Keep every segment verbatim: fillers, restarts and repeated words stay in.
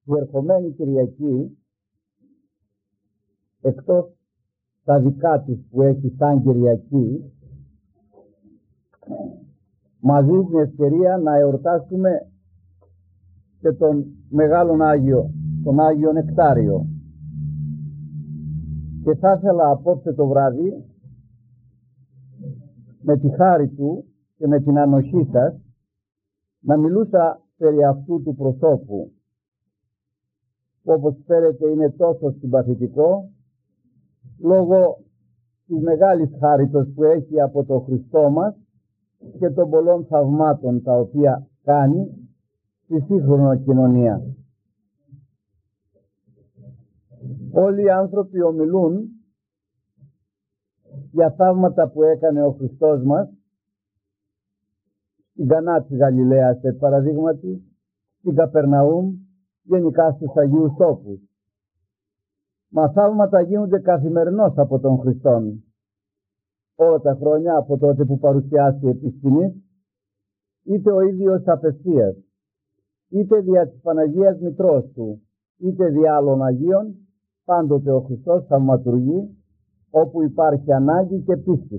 η ερχομένη Κυριακή, εκτός τα δικά της που έχει σαν Κυριακή, μας δίνει την ευκαιρία να εορτάσουμε και τον Μεγάλον Άγιο, τον Άγιο Νεκτάριο. Και θα ήθελα απόψε το βράδυ, με τη χάρη του και με την ανοχή σας, να μιλούσα περί αυτού του προσώπου, που όπως ξέρετε είναι τόσο συμπαθητικό, λόγω της μεγάλης χάριτος που έχει από τον Χριστό μας και των πολλών θαυμάτων τα οποία κάνει στη σύγχρονη κοινωνία. Όλοι οι άνθρωποι ομιλούν για θαύματα που έκανε ο Χριστός μας στην Κανά της Γαλιλαίας, σε παραδείγματι, στην Καπερναούμ, γενικά στους Αγίους Τόπους. Μα θαύματα γίνονται καθημερινώς από τον Χριστόν. Όλα τα χρόνια από τότε που παρουσιάσει επί σκηνής, είτε ο ίδιος απευθείας, είτε δια της Παναγίας Μητρός του, είτε δια άλλων Αγίων, πάντοτε ο Χριστός θαυματουργεί όπου υπάρχει ανάγκη και πίστη.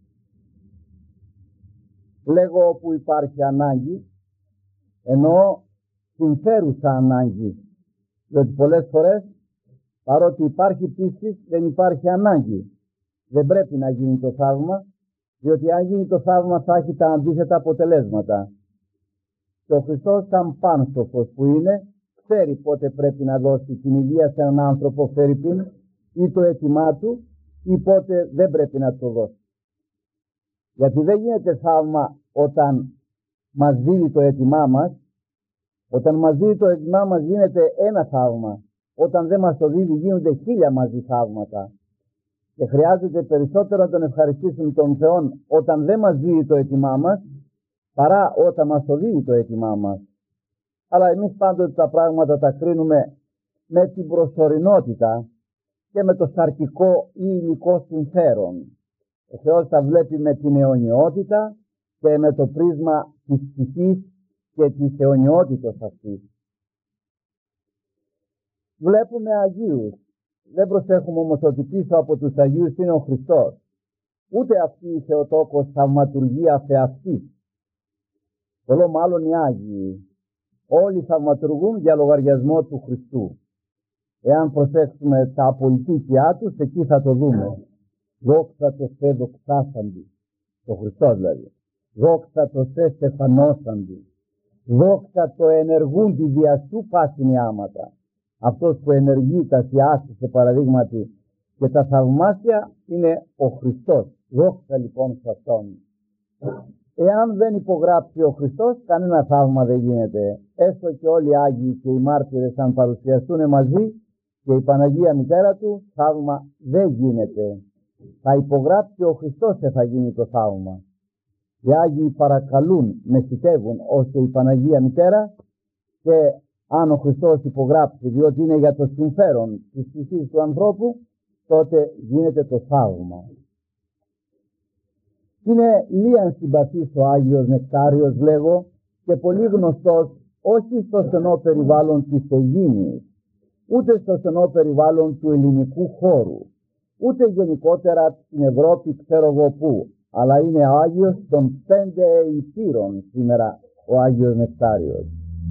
Λέγω όπου υπάρχει ανάγκη, εννοώ συμφέρουσα ανάγκη, διότι πολλές φορές παρότι υπάρχει πίστη δεν υπάρχει ανάγκη. Δεν πρέπει να γίνει το θαύμα, διότι αν γίνει το θαύμα θα έχει τα αντίθετα αποτελέσματα. Και ο Χριστός σαν πάνσοφος που είναι, ξέρει πότε πρέπει να δώσει την υγεία σε έναν άνθρωπο φερειπίν ή το αίτημά του ή πότε δεν πρέπει να το δώσει. Γιατί δεν γίνεται θαύμα όταν μας δίνει το αίτημά μας. Όταν μας δίνει το αίτημά μας γίνεται ένα θαύμα. Όταν δεν μας το δίνει γίνονται χίλια μαζί θαύματα. Και χρειάζεται περισσότερο να τον ευχαριστήσουμε τον Θεό όταν δεν μας δίνει το αίτημά μας παρά όταν μας το δίνει το αίτημά μας. Αλλά εμείς πάντοτε τα πράγματα τα κρίνουμε με την προσωρινότητα και με το σαρκικό ή υλικό συμφέρον. Ο Θεός τα βλέπει με την αιωνιότητα και με το πρίσμα της ψυχής και της αιωνιότητος αυτής. Βλέπουμε Αγίους. Δεν προσέχουμε όμως ότι πίσω από τους Αγίους είναι ο Χριστός. Ούτε αυτή η Θεοτόκος θαυματουργία θεαυτή. Πολλό μάλλον οι Άγιοι. Όλοι θαυματουργούν για λογαριασμό του Χριστού. Εάν προσέξουμε τα απολυτίκια τους, εκεί θα το δούμε. Δόξα το σε δοξάσαντι. Το Χριστό δηλαδή. Δόξα το σε στεφανώσαντι. Δόξα το ενεργούντι δια σου πάσιν άματα. Αυτός που ενεργεί τα θειάστη σε παραδείγματι και τα θαυμάσια είναι ο Χριστός. Δόξα λοιπόν σε Αυτόν. Εάν δεν υπογράψει ο Χριστός, κανένα θαύμα δεν γίνεται. Έστω και όλοι οι Άγιοι και οι μάρτυρες αν παρουσιαστούν μαζί και η Παναγία Μητέρα του, θαύμα δεν γίνεται. Θα υπογράψει ο Χριστός και θα γίνει το θαύμα. Οι Άγιοι παρακαλούν, μεσητεύουν ώστε η Παναγία Μητέρα και αν ο Χριστός υπογράψει, διότι είναι για το συμφέρον της ψυχής του ανθρώπου, τότε γίνεται το θαύμα. Είναι λίαν συμπαθής ο Άγιος Νεκτάριος, λέγω, και πολύ γνωστός όχι στο στενό περιβάλλον της Αιγίνης, ούτε στο στενό περιβάλλον του ελληνικού χώρου, ούτε γενικότερα στην Ευρώπη ξέρω εγώ πού, αλλά είναι Άγιος των πέντε υπήρων σήμερα ο Άγιος Νεκτάριος.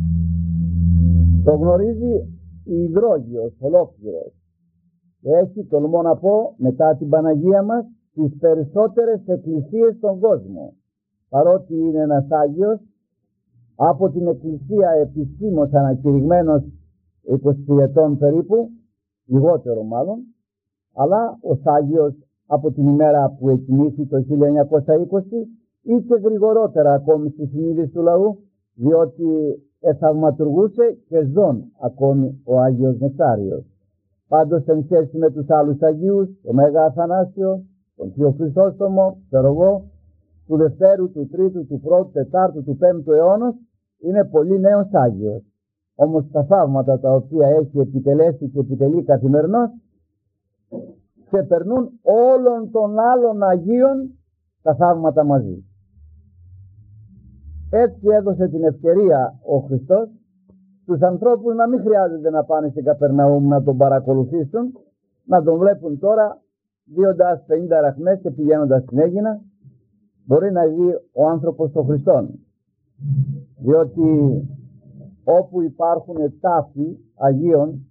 Το γνωρίζει η Υδρόγειος ολόκληρος και έχει, τολμώ να πω, μετά την Παναγία μας, τις περισσότερες εκκλησίες στον κόσμο. Παρότι είναι ένας Άγιος, από την εκκλησία επισήμως ανακηρυγμένος είκοσι ετών περίπου, λιγότερο μάλλον, αλλά ως Άγιος από την ημέρα που εκκινήθη το χίλια εννιακόσια είκοσι ή και γρηγορότερα ακόμη στη συνείδηση του λαού, διότι εθαυματουργούσε και ζών ακόμη ο Άγιος Νεκτάριος. Πάντως εν σχέση με τους άλλους Αγίους, ο Μέγα Αθανάσιο, τον Θείο Χρυσόστομο, ξέρω εγώ, του Δευτέρου, του Τρίτου, του Πρώτου, Τετάρτου, του Πέμπτου αιώνος, είναι πολύ νέος Άγιος. Όμως τα θαύματα τα οποία έχει επιτελέσει και επιτελεί καθημερινώς ξεπερνούν όλων των άλλων Αγίων τα θαύματα μαζί. Έτσι έδωσε την ευκαιρία ο Χριστός τους ανθρώπους να μην χρειάζεται να πάνε σε Καπερναούμ να τον παρακολουθήσουν, να τον βλέπουν τώρα δίοντας πενήντα ραχμές και πηγαίνοντας στην Αίγινα, μπορεί να δει ο άνθρωπος των Χριστών. Διότι όπου υπάρχουν τάφοι Αγίων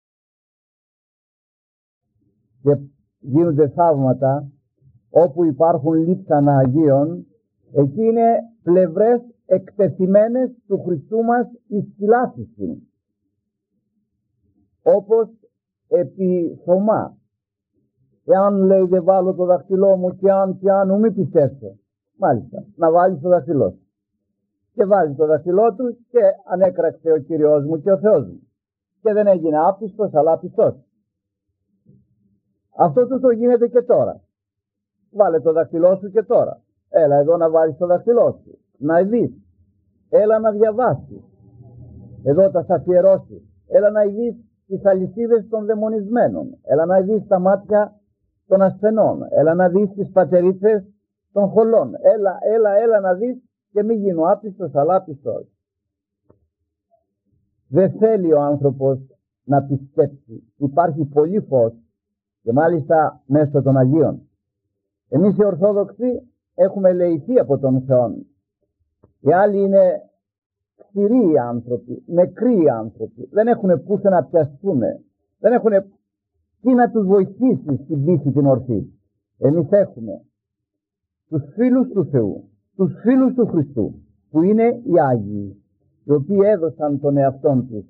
και γίνονται θαύματα, όπου υπάρχουν λείψανα Αγίων, εκεί είναι πλευρές εκτεθειμένες του Χριστού μας εις φυλάσσιση. Όπως επί Θωμά. Εάν λέει δεν βάλω το δαχτυλό μου και αν και αν μη πιστέψω. Μάλιστα, να βάλει το δαχτυλό του. Και βάζει το δαχτυλό του και ανέκραξε ο Κύριος μου και ο Θεός μου. Και δεν έγινε άπιστος αλλά πιστός. Αυτό του το γίνεται και τώρα. Βάλε το δαχτυλό σου και τώρα. Έλα εδώ να βάλεις το δαχτυλό σου. Να δεις. Έλα να διαβάσεις. Εδώ θα σε αφιερώσει. Έλα να δεις τις αλυσίδες των δαιμονισμένων. Έλα να δεις τα μάτια των ασθενών. Έλα να δεις τις πατερίτσες των χολών. Έλα, έλα, έλα να δεις και μην γίνω άπιστος αλλά πιστός. Δεν θέλει ο άνθρωπος να πιστέψει. Υπάρχει πολύ φως και μάλιστα μέσω των Αγίων. Εμείς οι Ορθόδοξοι έχουμε ελεηθεί από τον Θεό. Οι άλλοι είναι ξηροί άνθρωποι, νεκροί άνθρωποι. Δεν έχουν πούσε να πιαστούν. Δεν έχουν τι να τους βοηθήσει στην πίστη την ορθή. Εμείς έχουμε τους φίλους του Θεού, τους φίλους του Χριστού, που είναι οι Άγιοι, οι οποίοι έδωσαν τον εαυτόν τους.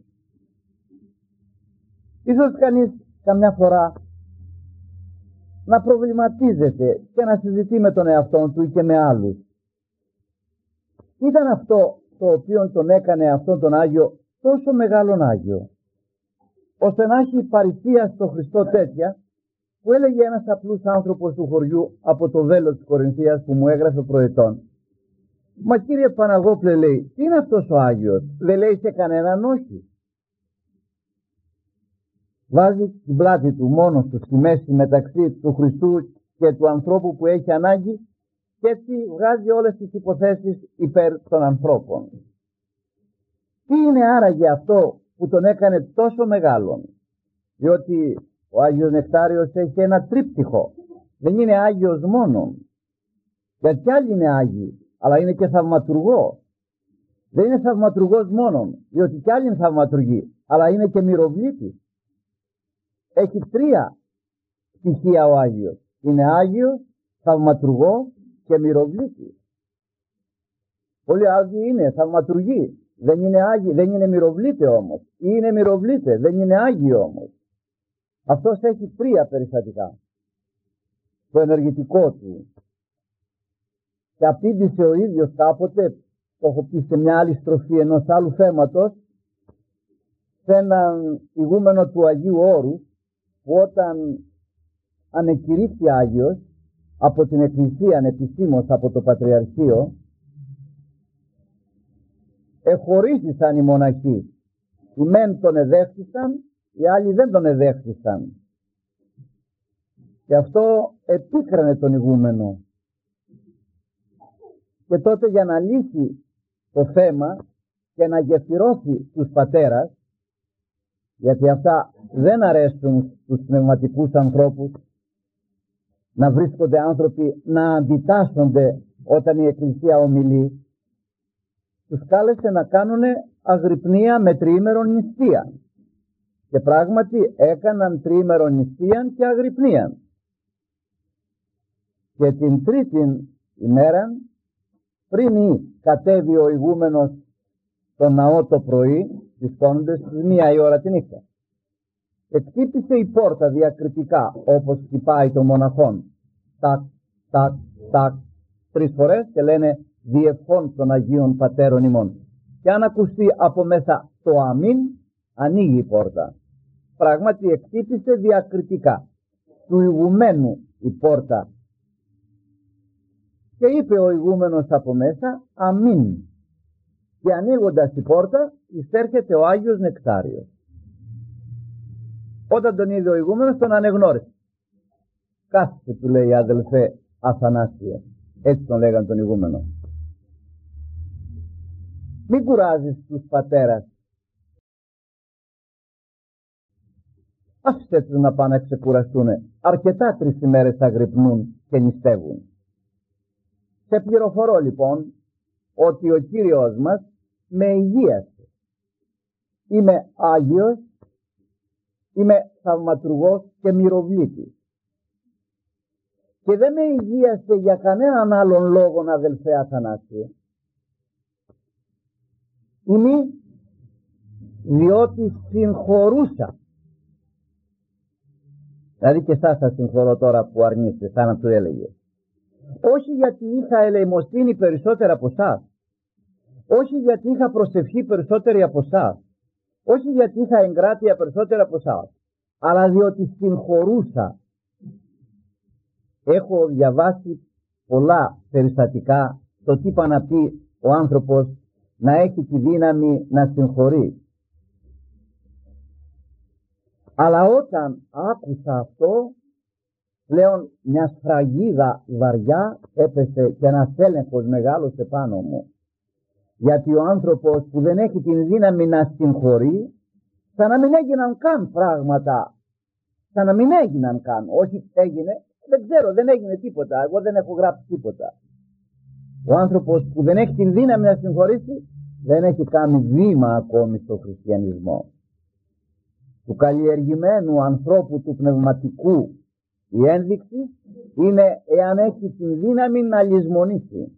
Ίσως κανείς καμιά φορά να προβληματίζεται και να συζητεί με τον εαυτόν του και με άλλους. Ήταν αυτό το οποίο τον έκανε αυτόν τον Άγιο τόσο μεγάλον Άγιο, ώστε να έχει παρησία στο Χριστό τέτοια, που έλεγε ένας απλούς άνθρωπος του χωριού από το Βέλο της Κορινθίας που μου έγραφε προετών. Μα κύριε Παναγόπλε, λέει, τι είναι αυτός ο Άγιος? Δεν λέει σε κανέναν όχι. Βάζει την πλάτη του μόνος του στη μέση μεταξύ του Χριστού και του ανθρώπου που έχει ανάγκη και έτσι βγάζει όλες τις υποθέσεις υπέρ των ανθρώπων. Τι είναι άραγε αυτό που τον έκανε τόσο μεγάλον? Διότι ο Άγιος Νεκτάριος έχει ένα τρίπτυχο. Δεν είναι Άγιος μόνον. Γιατί κι άλλοι είναι Άγιοι, αλλά είναι και θαυματουργό. Δεν είναι θαυματουργός μόνον, διότι κι άλλοι είναι θαυματουργοί, αλλά είναι και μυροβλήτης. Έχει τρία στοιχεία ο Άγιος. Είναι Άγιος, θαυματουργό και μυροβλήτης. Πολλοί Άγιοι είναι θαυματουργοί. Δεν είναι Άγιοι, δεν είναι μυροβλήτε όμως. Ή είναι μυροβλήτε, δεν είναι Άγιοι όμως. Αυτός έχει τρία περιστατικά. Το ενεργητικό του. Και απήντησε ο ίδιος κάποτε, το έχω πει σε μια άλλη στροφή ενός άλλου θέματος, σε έναν ηγούμενο του Αγίου Όρου, που όταν ανεκηρύχθη Άγιος από την Εκκλησία επισήμως από το Πατριαρχείο, εχωρίστησαν οι μοναχοί. Οι μεν τον εδέχθησαν, οι άλλοι δεν τον εδέχθησαν. Και αυτό επίκρανε τον ηγούμενο. Και τότε για να λύσει το θέμα και να γεφυρώσει τους πατέρας, γιατί αυτά δεν αρέσουν στους πνευματικούς ανθρώπους, να βρίσκονται άνθρωποι να αντιτάσσονται όταν η Εκκλησία ομιλεί, τους κάλεσε να κάνουν αγρυπνία με τριήμερον νηστεία. Και πράγματι έκαναν τριήμερον νηστεία και αγρυπνία. Και την τρίτη ημέρα, πριν κατέβει ο ηγούμενος στο ναό το πρωί, σηκώνοντας στις μία η ώρα τη νύχτα, εκτύπησε η πόρτα διακριτικά, όπως χτυπάει των μοναχών. Τακ, τακ, τακ, τρεις φορές, και λένε διευχών των Αγίων Πατέρων ημών. Και αν ακουστεί από μέσα το αμήν, ανοίγει η πόρτα. Πράγματι εκτύπησε διακριτικά του ηγουμένου η πόρτα. Και είπε ο ηγούμενος από μέσα αμήν. Και ανοίγοντας η πόρτα εισέρχεται ο Άγιος Νεκτάριος. Όταν τον είδε ο ηγούμενος τον ανεγνώρισε. Κάθισε, του λέει, αδελφέ Αθανάσιε. Έτσι τον λέγαν τον ηγούμενο. Μην κουράζεις τους πατέρας άφησε τους να πάνε να ξεκουραστούν. Αρκετά τρεις ημέρες θα γρυπνούν και νηστεύουν. Σε πληροφορώ λοιπόν ότι ο Κύριος μας με υγείασε. Είμαι Άγιος, είμαι θαυματουργός και μυροβλήτης. Και δεν με υγείασε για κανέναν άλλον λόγο, αδελφέ Αθανάσιε. Είμαι διότι συγχωρούσα. Δηλαδή και εσάς σας συγχωρώ τώρα που αρνείστε, σαν να του έλεγε. Όχι γιατί είχα ελεημοσύνη περισσότερα από εσάς. Όχι γιατί είχα προσευχή περισσότερη από εσάς. Όχι γιατί είχα εγκράτεια περισσότερα από εσάς. Αλλά διότι συγχωρούσα. Έχω διαβάσει πολλά περιστατικά το τι είπα να πει ο άνθρωπος να έχει τη δύναμη να συγχωρεί. Αλλά όταν άκουσα αυτό, πλέον μια σφραγίδα βαριά έπεσε και ένας έλεγχος μεγάλος επάνω μου. Γιατί ο άνθρωπος που δεν έχει την δύναμη να συγχωρεί, σαν να μην έγιναν καν πράγματα, σαν να μην έγιναν καν, όχι έγινε, δεν ξέρω, δεν έγινε τίποτα, εγώ δεν έχω γράψει τίποτα. Ο άνθρωπος που δεν έχει την δύναμη να συγχωρήσει, δεν έχει κάνει βήμα ακόμη στο χριστιανισμό. Του καλλιεργημένου ανθρώπου του πνευματικού η ένδειξη είναι εάν έχει την δύναμη να λησμονήσει.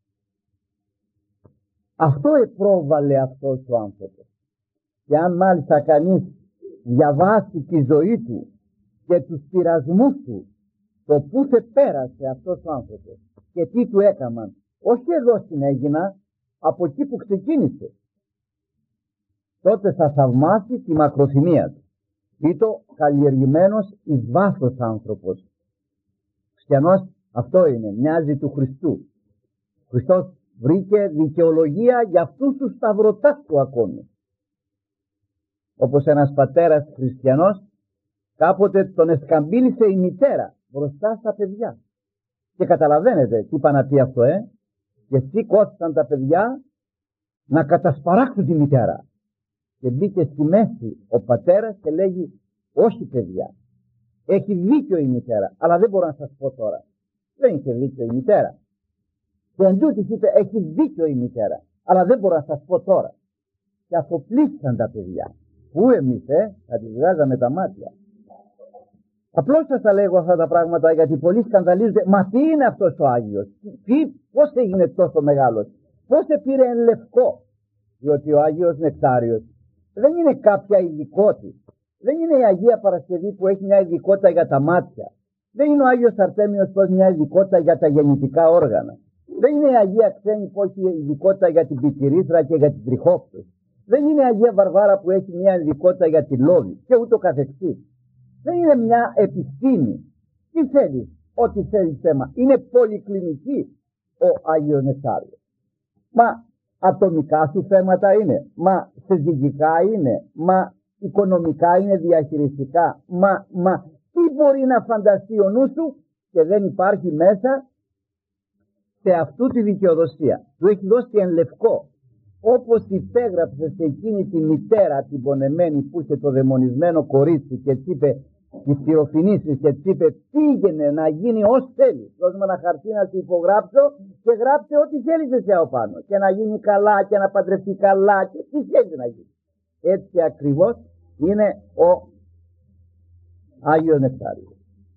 Αυτό επρόβαλε αυτός ο άνθρωπος. Και αν μάλιστα κανείς διαβάσει τη ζωή του και τους πειρασμούς του, το πού σε πέρασε αυτός ο άνθρωπος και τι του έκαναν, όχι εδώ στην Αίγινα, από εκεί που ξεκίνησε, τότε θα θαυμάσει τη μακροθυμία του. Ήτο καλλιεργημένος εις βάθος άνθρωπος. Χριστιανός αυτό είναι, μοιάζει του Χριστού. Χριστός βρήκε δικαιολογία για αυτούς τους σταυρωτάς του ακόμη. Όπως ένας πατέρας χριστιανός κάποτε τον εσκαμπίλησε η μητέρα μπροστά στα παιδιά. Και καταλαβαίνετε τι είπα να πει αυτό, ε. Και σηκώθηκαν τα παιδιά να κατασπαράξουν τη μητέρα. Και μπήκε στη μέση ο πατέρας και λέγει, όχι παιδιά, έχει δίκιο η μητέρα, αλλά δεν μπορώ να σας πω τώρα. Δεν είχε δίκιο η μητέρα. Και εν τούτης είπε, έχει δίκιο η μητέρα, αλλά δεν μπορώ να σας πω τώρα. Και αφοπλίστηκαν τα παιδιά. Πού εμείς, ε, θα τις βγάζαμε τα μάτια. Απλώς σας τα λέγω αυτά τα πράγματα γιατί πολλοί σκανδαλίζονται. Μα τι είναι αυτός ο Άγιος, τι, πώς έγινε τόσο μεγάλος, πώς σε πήρε εν λευκό. Διότι ο Άγιος Νεκτάριος δεν είναι κάποια ειδικότητα. Δεν είναι η Αγία Παρασκευή που έχει μια ειδικότητα για τα μάτια. Δεν είναι ο Άγιος Αρτέμιος που έχει μια ειδικότητα για τα γεννητικά όργανα. Δεν είναι η Αγία Ξένη που έχει ειδικότητα για την πιτηρήθρα και για την τριχόπτωση. Δεν είναι η Αγία Βαρβάρα που έχει μια ειδικότητα για τη λόβη και ούτω καθεξής. Δεν είναι μια επιστήμη. Τι θέλει, ό,τι θέλει θέμα. Είναι πολυκλινική ο Άγιος Νεκτάριος. Μα ατομικά σου θέματα είναι, μα συζυγικά είναι, μα οικονομικά είναι, διαχειριστικά, μα, μα τι μπορεί να φανταστεί ο νου σου και δεν υπάρχει μέσα σε αυτού τη δικαιοδοσία. Του έχει δώσει εν λευκό, όπως υπέγραψε σε εκείνη τη μητέρα την πονεμένη που είχε το δαιμονισμένο κορίτσι και της είπε, τη στυροφινήσεις και της είπε, πήγαινε να γίνει ως θέλει. Δώσ' μου ένα χαρτί να σου υπογράψω και γράψε ό,τι θέλεις εσύ από πάνω. Και να γίνει καλά και να παντρευτεί καλά και τι θέλει να γίνει. Έτσι ακριβώς είναι ο Άγιος Νεκτάριος.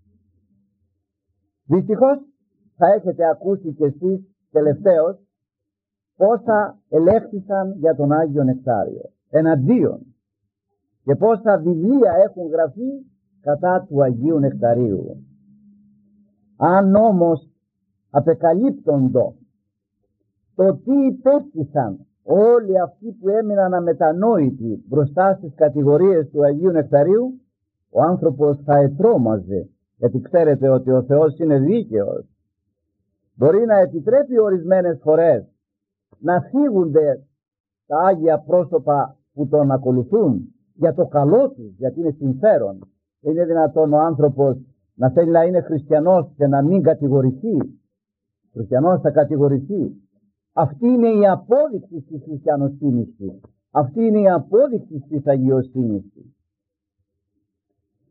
Δυστυχώς θα έχετε ακούσει κι εσείς τελευταίως πόσα ελέγχθησαν για τον Άγιο Νεκτάριο εναντίον και πόσα βιβλία έχουν γραφεί κατά του Αγίου Νεκταρίου. Αν όμως απεκαλύπτοντο το τι υπέστησαν όλοι αυτοί που έμειναν αμετανόητοι μπροστά στις κατηγορίες του Αγίου Νεκταρίου, ο άνθρωπος θα ετρώμαζε, γιατί ξέρετε ότι ο Θεός είναι δίκαιος. Μπορεί να επιτρέπει ορισμένες φορές να φύγονται τα Άγια πρόσωπα που τον ακολουθούν για το καλό τους, γιατί είναι συμφέρον. Είναι δυνατόν ο άνθρωπος να θέλει να είναι χριστιανός και να μην κατηγορηθεί. Χριστιανός θα κατηγορηθεί. Αυτή είναι η απόδειξη της χριστιανοσύνης του. Αυτή είναι η απόδειξη της αγιοσύνης του.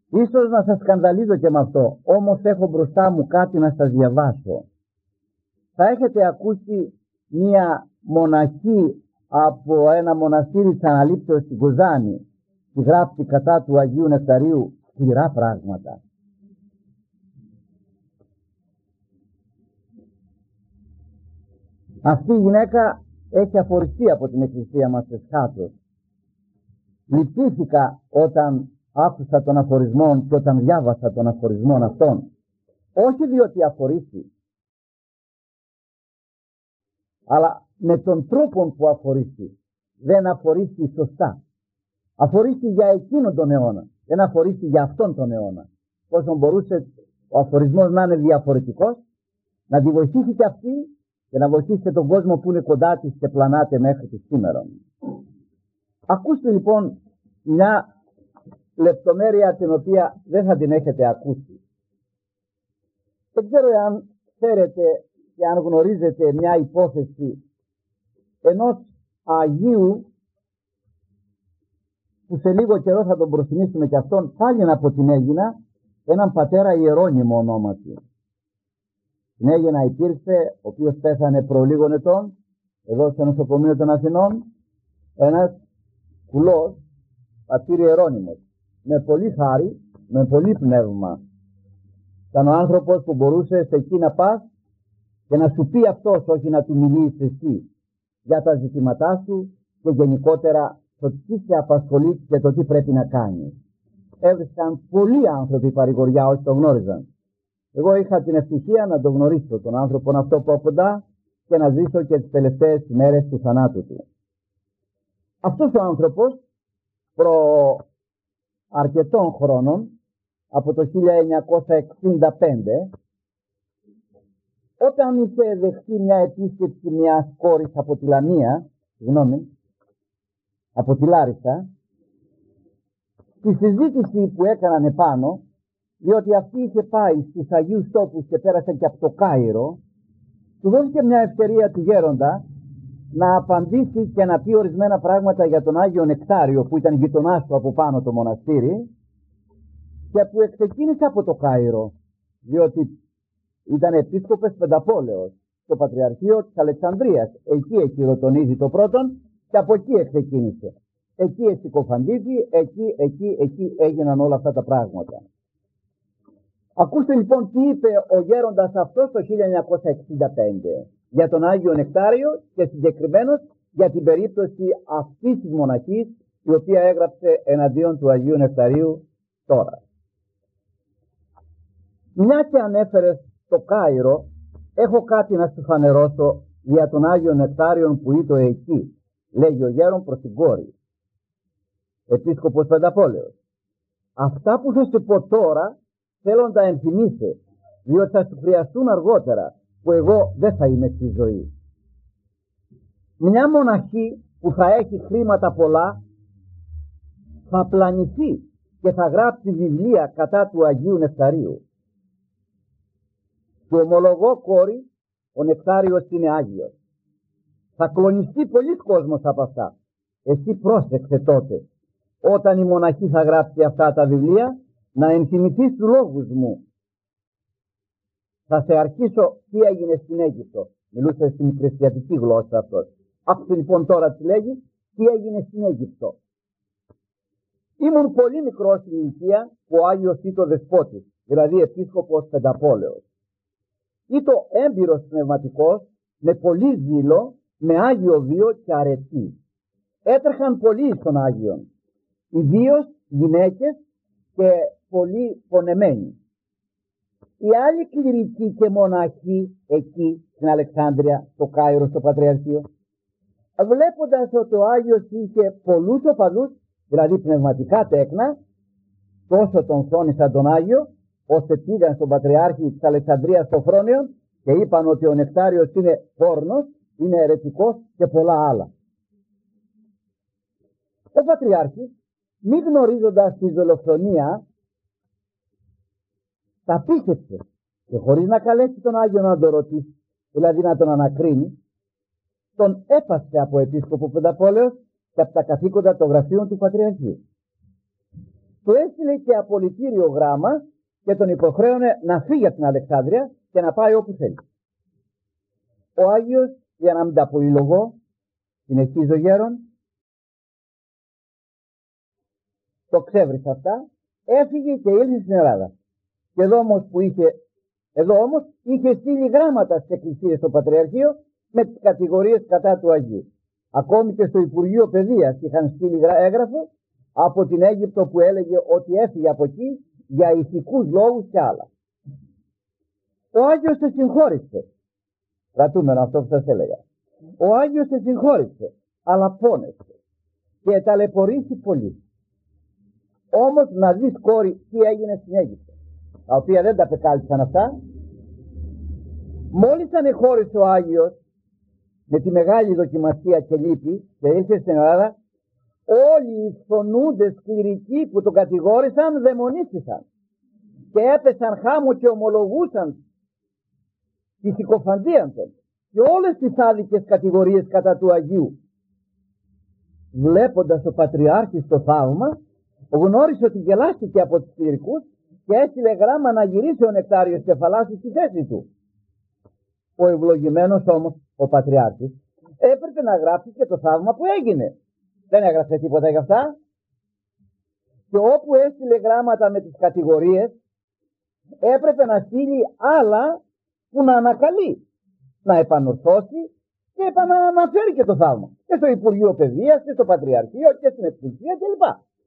Ίσως να σας σκανδαλίζω και με αυτό, όμως έχω μπροστά μου κάτι να σας διαβάσω. Θα έχετε ακούσει μία μοναχή από ένα μοναστήρι της Αναλήψεως στην Κοζάνη, τη γράψει κατά του Αγίου Νεκταρίου σκληρά πράγματα. Αυτή η γυναίκα έχει αφοριστεί από την εκκλησία μας εσχάτως. Λυπήθηκα όταν άκουσα τον αφορισμό και όταν διάβασα τον αφορισμό αυτόν. Όχι διότι αφορήσει, αλλά με τον τρόπο που αφορήσει. Δεν αφορήσει σωστά. Αφορήσει για εκείνον τον αιώνα. Δεν αφορήσει για αυτόν τον αιώνα. Πόσο μπορούσε ο αφορισμός να είναι διαφορετικός, να τη βοηθήσει και αυτή και να βοηθήσει και τον κόσμο που είναι κοντά της και πλανάται μέχρι τη σήμερα. Ακούστε λοιπόν μια λεπτομέρεια την οποία δεν θα την έχετε ακούσει. Δεν ξέρω αν ξέρετε και αν γνωρίζετε μια υπόθεση ενός Αγίου που σε λίγο καιρό θα τον προθυμίσουμε και αυτόν, πάλι από την Αίγινα, έναν πατέρα Ιερώνυμο ονόματι. Στην Αίγινα υπήρξε, ο οποίος πέθανε προ λίγων ετών, εδώ στο νοσοκομείο των Αθηνών, ένας κουλός πατήρ Ιερώνυμος, με πολύ χάρη, με πολύ πνεύμα. Ήταν ο άνθρωπος που μπορούσε σε εκεί να πας και να σου πει αυτός, όχι να του μιλήσεις εσύ, για τα ζητήματά σου και γενικότερα το τι σε απασχολεί και το τι πρέπει να κάνεις. Έβρισκαν πολλοί άνθρωποι παρηγοριά όσοι το γνώριζαν. Εγώ είχα την ευτυχία να τον γνωρίσω τον άνθρωπο αυτό από κοντά και να ζήσω και τις τελευταίες μέρες του θανάτου του. Αυτός ο άνθρωπος προ αρκετών χρόνων, από το χίλια εννιακόσια εξήντα πέντε, όταν είχε δεχτεί μια επίσκεψη μιας κόρης από τη Λαμία, συγγνώμη, από τη Λάρισα, στη συζήτηση που έκαναν επάνω, διότι αυτή είχε πάει στους Αγίους Τόπους και πέρασε και από το Κάιρο, του δόθηκε μια ευκαιρία του γέροντα να απαντήσει και να πει ορισμένα πράγματα για τον Άγιο Νεκτάριο που ήταν γειτονάς του από πάνω το μοναστήρι και που εξεκίνησε από το Κάιρο, διότι ήταν επίσκοπος Πενταπόλεως στο Πατριαρχείο της Αλεξανδρίας. Εκεί εκχειροτονίζει το πρώτον και από εκεί εξεκίνησε. Εκεί εσυκοφαντήθη, εκεί, εκεί, εκεί έγιναν όλα αυτά τα πράγματα. Ακούστε λοιπόν τι είπε ο γέροντας αυτός το χίλια εννιακόσια εξήντα πέντε για τον Άγιο Νεκτάριο και συγκεκριμένως για την περίπτωση αυτής της μοναχής η οποία έγραψε εναντίον του Αγίου Νεκταρίου τώρα. Μια και ανέφερες το Κάιρο, έχω κάτι να σου φανερώσω για τον Άγιο Νεκτάριο που ήτο εκεί, λέγει ο γέρον προς την κόρη, επίσκοπος Πενταπόλεως. Αυτά που θα σου πω τώρα θέλω να τα ενθυμίσαι, διότι θα σου χρειαστούν αργότερα, που εγώ δεν θα είμαι στη ζωή. Μια μοναχή που θα έχει χρήματα πολλά θα πλανηθεί και θα γράψει βιβλία κατά του Αγίου Νεκταρίου. Του ομολογώ, κόρη, ο Νεκτάριος είναι Άγιος. Θα κλονιστεί πολλοί κόσμος από αυτά. Εσύ πρόσεξε τότε, όταν η μοναχή θα γράψει αυτά τα βιβλία, να ενθυμηθείς τους λόγους μου. Θα σε αρχίσω τι έγινε στην Αίγυπτο. Μιλούσε στην χριστιανική γλώσσα αυτός. Άκουσε λοιπόν τώρα τι λέγει, τι έγινε στην Αίγυπτο. Ήμουν πολύ μικρός στην ηλικία που ο Άγιος ήτο δεσπότης, δηλαδή επίσκοπος Πενταπόλεως. Ήτο έμπειρος πνευματικός, με πολύ ζήλο, με Άγιο βίο και αρετή. Έτρεχαν πολλοί στον Άγιον, ιδίως γυναίκες και πολλοί πονεμένοι. Οι άλλοι κληρικοί και μοναχοί εκεί στην Αλεξάνδρεια, στο Κάιρο, στο Πατριαρχείο, βλέποντας ότι ο Άγιος είχε πολλούς οπαδούς, δηλαδή πνευματικά τέκνα, τόσο τον φρόνησαν τον Άγιο, ώστε πήγαν στον Πατριάρχη της Αλεξανδρίας στο Φρόνιον και είπαν ότι ο Νεκτάριος είναι πόρνος, είναι αιρετικός και πολλά άλλα. Ο Πατριάρχης, μη γνωρίζοντας τη δολοφονία, τα πίστεψε και χωρίς να καλέσει τον Άγιο να τον ρωτήσει, δηλαδή να τον ανακρίνει, τον έπασε από επίσκοπο Πενταπόλεως και από τα καθήκοντα των γραφείων του Πατριαρχείου. του έστειλε και απολυτήριο γράμμα και τον υποχρέωνε να φύγει από την Αλεξάνδρεια και να πάει όπου θέλει. Ο Άγιος, για να μην τα πολυλογώ, συνεχίζω γέρον, το ξέβρισε αυτά, έφυγε και ήλθε στην Ελλάδα. Και εδώ όμως που είχε, εδώ όμως είχε στείλει γράμματα στις εκκλησίες στο Πατριαρχείο με τις κατηγορίες κατά του Αγίου. Ακόμη και στο Υπουργείο Παιδείας είχαν στείλει έγγραφο από την Αίγυπτο που έλεγε ότι έφυγε από εκεί για ηθικούς λόγους και άλλα. Ο Άγιος σε συγχώρησε. Κρατούμενο αυτό που σας έλεγα. Ο Άγιος σε συγχώρησε, αλλά πόνεσε και ταλαιπωρήσει πολύ. Όμως να δεις, κόρη, τι έγινε στην Αίγυπτο, τα οποία δεν τα απεκάλυψαν αυτά. Μόλις ανεχώρησε ο Άγιος με τη μεγάλη δοκιμασία και λύπη και ήρθε στην Ελλάδα, όλοι οι φθονούντες κληρικοί που τον κατηγόρησαν δαιμονίστησαν και έπεσαν χάμω και ομολογούσαν τη συκοφαντία των και όλες τις άδικες κατηγορίες κατά του Αγίου. Βλέποντας ο Πατριάρχης το θαύμα, γνώρισε ότι γελάστηκε από τους κληρικούς και έστειλε γράμμα να γυρίσει ο Νεκτάριος Κεφαλάς στη θέση του. Ο ευλογημένος όμως ο Πατριάρχης έπρεπε να γράψει και το θαύμα που έγινε. Δεν έγραψε τίποτα για αυτά. Και όπου έστειλε γράμματα με τις κατηγορίες, έπρεπε να στείλει άλλα που να ανακαλεί, να επανορθώσει και να αναφέρει και το θαύμα. Και στο Υπουργείο Παιδείας και στο Πατριαρχείο και στην Εκκλησία κλπ.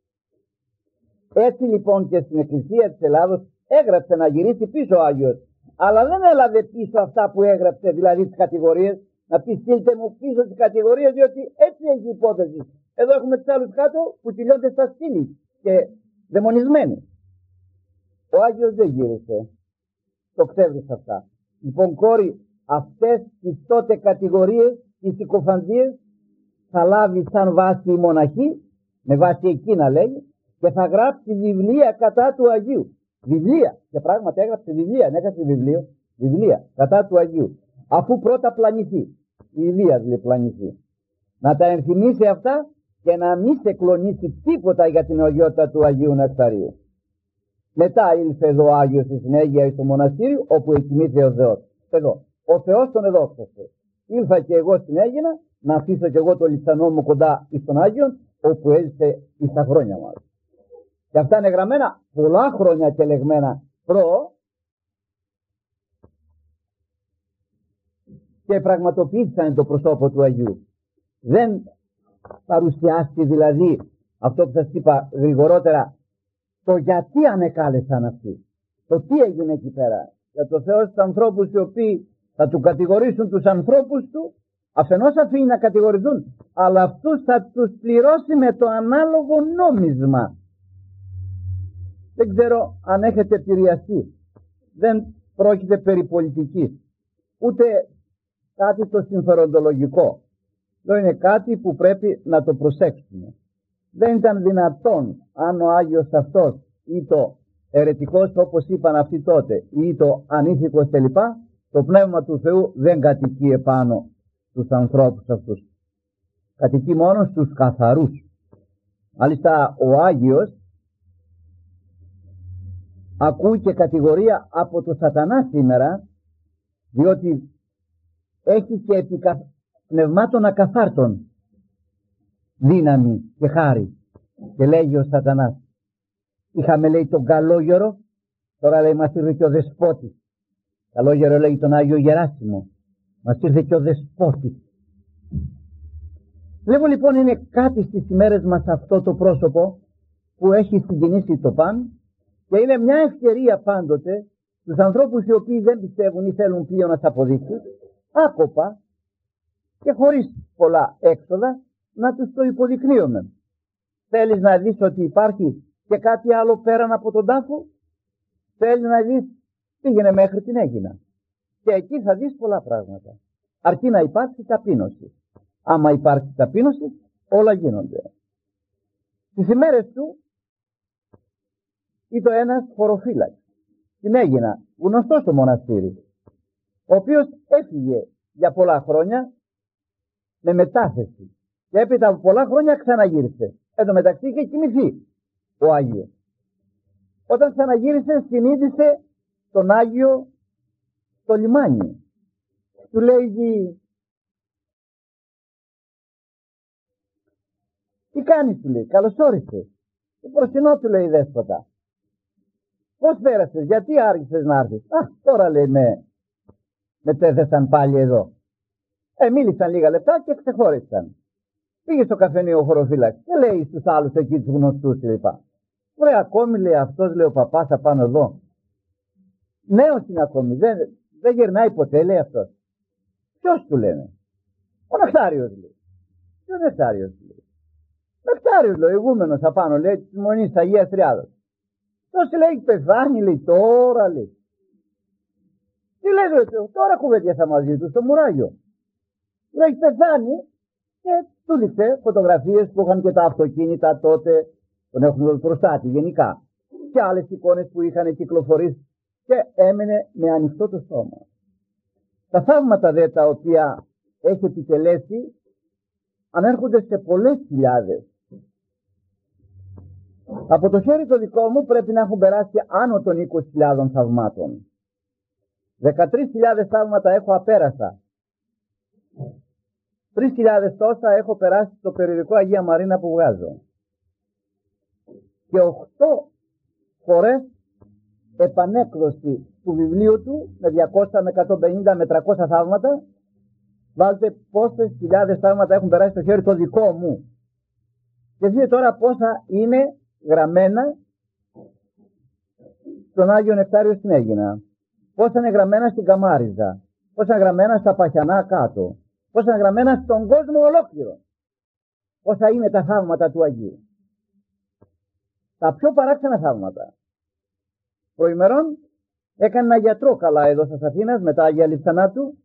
Έτσι λοιπόν και στην Εκκλησία της Ελλάδος έγραψε να γυρίσει πίσω ο Άγιος. Αλλά δεν έλαβε πίσω αυτά που έγραψε, δηλαδή τις κατηγορίες, να πει στείλτε μου πίσω τις κατηγορίες, διότι έτσι έχει η υπόθεση. Εδώ έχουμε τους άλλους κάτω που τελειώνται στα στήλη και δαιμονισμένοι. Ο Άγιος δεν γύρισε. Το ξέβρισε αυτά. Λοιπόν, κόρη, αυτές τις τότε κατηγορίες, τις συκοφαντίες, θα λάβει σαν βάση η μοναχή, με βάση εκείνα λέει, και θα γράψει βιβλία κατά του Αγίου. Βιβλία, και πράγματι έγραψε βιβλία, δεν έγραψε βιβλίο, βιβλία κατά του Αγίου. Αφού πρώτα πλανηθεί, η Ηλία δηλαδή πλανηθεί. Να τα ενθυμίσει αυτά και να μην σε κλονίσει τίποτα για την αγιότητα του Αγίου Νεκταρίου. Μετά ήλθε εδώ ο Άγιος στη συνέχεια στο μοναστήριο, όπου εκοιμήθη ο Θεός. Εδώ, ο Θεός τον εδόξασε. Ήλθα και εγώ στην Αίγινα να αφήσω και εγώ το λιτσανό μου κοντά στον Άγιον, όπου έζησε στα χρόνια μας. Και αυτά είναι γραμμένα πολλά χρόνια και λεγμένα προ και πραγματοποιήθηκαν το προσώπο του Αγίου. Δεν παρουσιάστηκε δηλαδή αυτό που σας είπα γρηγορότερα, το γιατί ανεκάλεσαν αυτοί, το τι έγινε εκεί πέρα. Για το Θεό στους ανθρώπους οι οποίοι θα του κατηγορήσουν τους ανθρώπους του, αφενός αφήνει να κατηγορηθούν, αλλά αυτούς θα τους πληρώσει με το ανάλογο νόμισμα. Δεν ξέρω αν έχετε επηρεαστεί. Δεν πρόκειται περί πολιτικής, ούτε κάτι το συμφεροντολογικό. Αυτό είναι κάτι που πρέπει να το προσέξουμε. Δεν ήταν δυνατόν αν ο Άγιος αυτός ή το αιρετικός, όπως είπαν αυτοί τότε, ή το ανήθικος κλπ, το Πνεύμα του Θεού δεν κατοικεί επάνω στους ανθρώπους αυτούς. Κατοικεί μόνο στους καθαρούς. Μάλιστα ο Άγιος ακούει και κατηγορία από το Σατανά σήμερα, διότι έχει και επί πνευμάτων ακαθάρτων δύναμη και χάρη. Και λέγει ο Σατανάς, είχαμε λέει τον καλόγερο, τώρα λέει μας ήρθε και ο δεσπότης. Καλόγερο λέγει τον Άγιο Γεράσιμο, μας ήρθε και ο δεσπότης. Βλέπω λοιπόν είναι κάτι στις ημέρες μας αυτό το πρόσωπο που έχει συγκινήσει το παν και είναι μια ευκαιρία πάντοτε στους ανθρώπους οι οποίοι δεν πιστεύουν ή θέλουν πλέον να τα αποδείξουν, άκοπα και χωρίς πολλά έξοδα να τους το υποδεικνύουμε. Θέλεις να δεις ότι υπάρχει και κάτι άλλο πέραν από τον τάφο? Θέλεις να δεις, πήγαινε μέχρι την Αίγινα και εκεί θα δεις πολλά πράγματα, αρκεί να υπάρξει ταπείνωση. Άμα υπάρξει ταπείνωση όλα γίνονται. Στις ημέρες του ήταν ένας χωροφύλακας στην Αίγινα, γνωστός στο μοναστήρι, ο οποίος έφυγε για πολλά χρόνια με μετάθεση και έπειτα από πολλά χρόνια ξαναγύρισε. Εν τω μεταξύ είχε κοιμηθεί ο Άγιος Όταν ξαναγύρισε, συνείδησε τον Άγιο στο λιμάνι. Του λέει, τι κάνεις, του λέει, καλώς όρισες. Το πρωινό, του λέει, δέσποτα. Πώς πέρασες, γιατί άργησες να έρθεις? Α, τώρα, λέει, με, με τέθεσαν πάλι εδώ. Ε, μίλησαν λίγα λεπτά και ξεχώρισαν. Πήγε στο καφενείο ο χωροφύλακας και λέει στους άλλους εκεί τους γνωστούς κλπ. Βρε, ακόμη, λέει, αυτός, λέει, ο παπάς απάνω εδώ. Νέος είναι ακόμη, δεν, δεν γερνάει ποτέ, λέει αυτός. Ποιος, του λένε? Ο Νεκτάριος, λέει. Ποιος Νεκτάριος, λέει? Νεκτάριος, λέει, ηγούμενος απάνω, λέει, της Μονής Αγίας Τριάδος. Τόσο, λέει, πεθάνει, λέει, τώρα, λέει. Τι λέει, λέει, τώρα κουβέντιασα μαζί του στο μουράγιο. Λέει, πεθάνει και του λήξε φωτογραφίες που είχαν και τα αυτοκίνητα τότε, τον έχουν προστάτη γενικά, και άλλες εικόνες που είχαν κυκλοφορήσει, και έμενε με ανοιχτό το στόμα. Τα θαύματα δε τα οποία έχει επιτελέσει ανέρχονται σε πολλές χιλιάδες. Από το χέρι το δικό μου πρέπει να έχουν περάσει άνω των είκοσι χιλιάδων θαυμάτων. δεκατρείς χιλιάδες θαύματα έχω απέρασα. τρεις χιλιάδες τόσα έχω περάσει στο περιοδικό Αγία Μαρίνα που βγάζω. Και οκτώ φορές επανέκδοση του βιβλίου του με διακόσια, με εκατόν πενήντα, με τριακόσια θαύματα. Βάλτε πόσες χιλιάδες θαύματα έχουν περάσει στο χέρι το δικό μου. Και δείτε τώρα πόσα είναι γραμμένα στον Άγιο Νεκτάριο στην Αίγινα. Πόσα είναι γραμμένα στην Καμάριζα. Πόσα είναι γραμμένα στα Παχιανά κάτω. Πόσα είναι γραμμένα στον κόσμο ολόκληρο. Πόσα είναι τα θαύματα του Αγίου. Τα πιο παράξενα θαύματα. Προημερών έκανε ένα γιατρό καλά εδώ στις Αθήνας με τα Άγια Λιψανά του.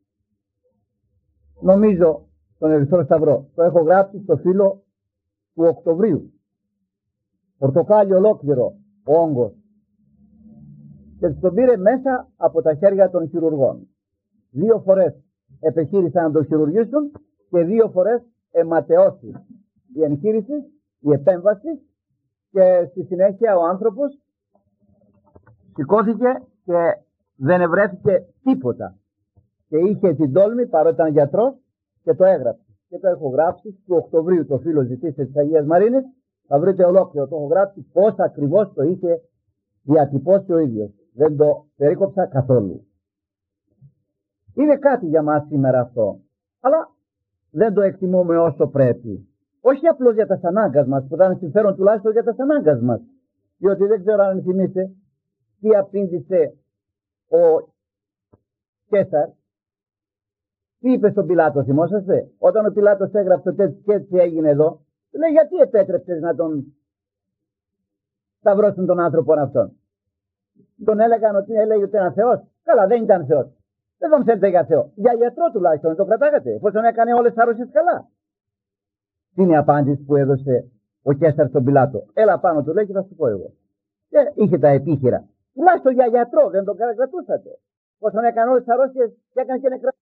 Νομίζω τον Ερυθρό Σταυρό. Το έχω γράψει στο φύλλο του Οκτωβρίου. Πορτοκάλι ολόκληρο ο όγκος. Και τον πήρε μέσα από τα χέρια των χειρουργών. Δύο φορές επιχείρησαν να τον χειρουργήσουν και δύο φορές αιματεώσει η εγχείρηση, η επέμβαση, και στη συνέχεια ο άνθρωπος σηκώθηκε και δεν ευρέθηκε τίποτα. Και είχε την τόλμη, παρότι ήταν γιατρός, και το έγραψε. Και το έχω γράψει του Οκτωβρίου, το φύλλο ζητήσε της Αγίας Μαρίνης. Θα βρείτε ολόκληρο, το έχω γράψει πώς ακριβώς το είχε διατυπώσει ο ίδιος. Δεν το περίκοψα καθόλου. Είναι κάτι για μας σήμερα αυτό, αλλά δεν το εκτιμούμε όσο πρέπει. Όχι απλώς για τα ανάγκας μας, που θα είναι συμφέρον τουλάχιστον για τα ανάγκας μας. Διότι δεν ξέρω αν θυμίστε τι απήντησε ο Καίσαρ. Τι είπε στον Πιλάτο, θυμόσαστε? Όταν ο Πιλάτος έγραψε ότι έτσι και έτσι έγινε εδώ, λέει, γιατί επέτρεψες να τον σταυρώσουν τον άνθρωπο αυτόν? Τον έλεγαν ότι έλεγε ότι ήταν Θεός. Καλά, δεν ήταν Θεός. Δεν τον θέλετε για Θεό. Για γιατρό τουλάχιστον τον κρατάγατε, εφόσον έκανε όλες τις αρρώσεις καλά. Τι είναι η απάντηση που έδωσε ο Καίσαρ στον Πιλάτο? Έλα πάνω του, λέει, και θα σου πω εγώ. Και είχε τα επίχειρα. Τουλάχιστον για γιατρό δεν τον κρατούσατε, εφόσον έκανε όλες τις αρρώσεις και έκανε και νεκρά.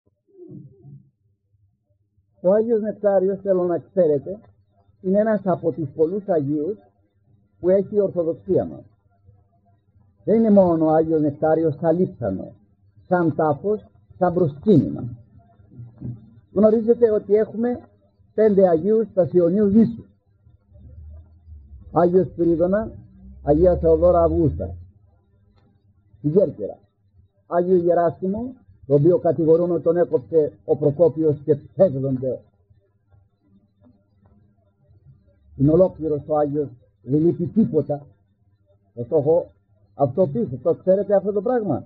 Ο Άγιος Νεκτάριος, θέλω να ξέρετε, είναι ένας από τους πολλούς Αγίους που έχει η Ορθοδοξία μας. Δεν είναι μόνο ο Άγιος Νεκτάριος σαν λείψανο, σαν τάφος, σαν προσκύνημα. Γνωρίζετε ότι έχουμε πέντε Αγίους στα Ιωνίους νήσους. Άγιος Σπυρίδωνα, Αγία Θεοδόρα Αυγούστα, η Γέρκερα. Άγιο Γεράσιμο, το οποίο κατηγορούν ότι τον έκοψε ο Προκόπιος και ψεύδονται. Είναι ολόκληρος ο Άγιος, δεν λείπει τίποτα. Και το έχω αυτό πίσω, το ξέρετε αυτό το πράγμα?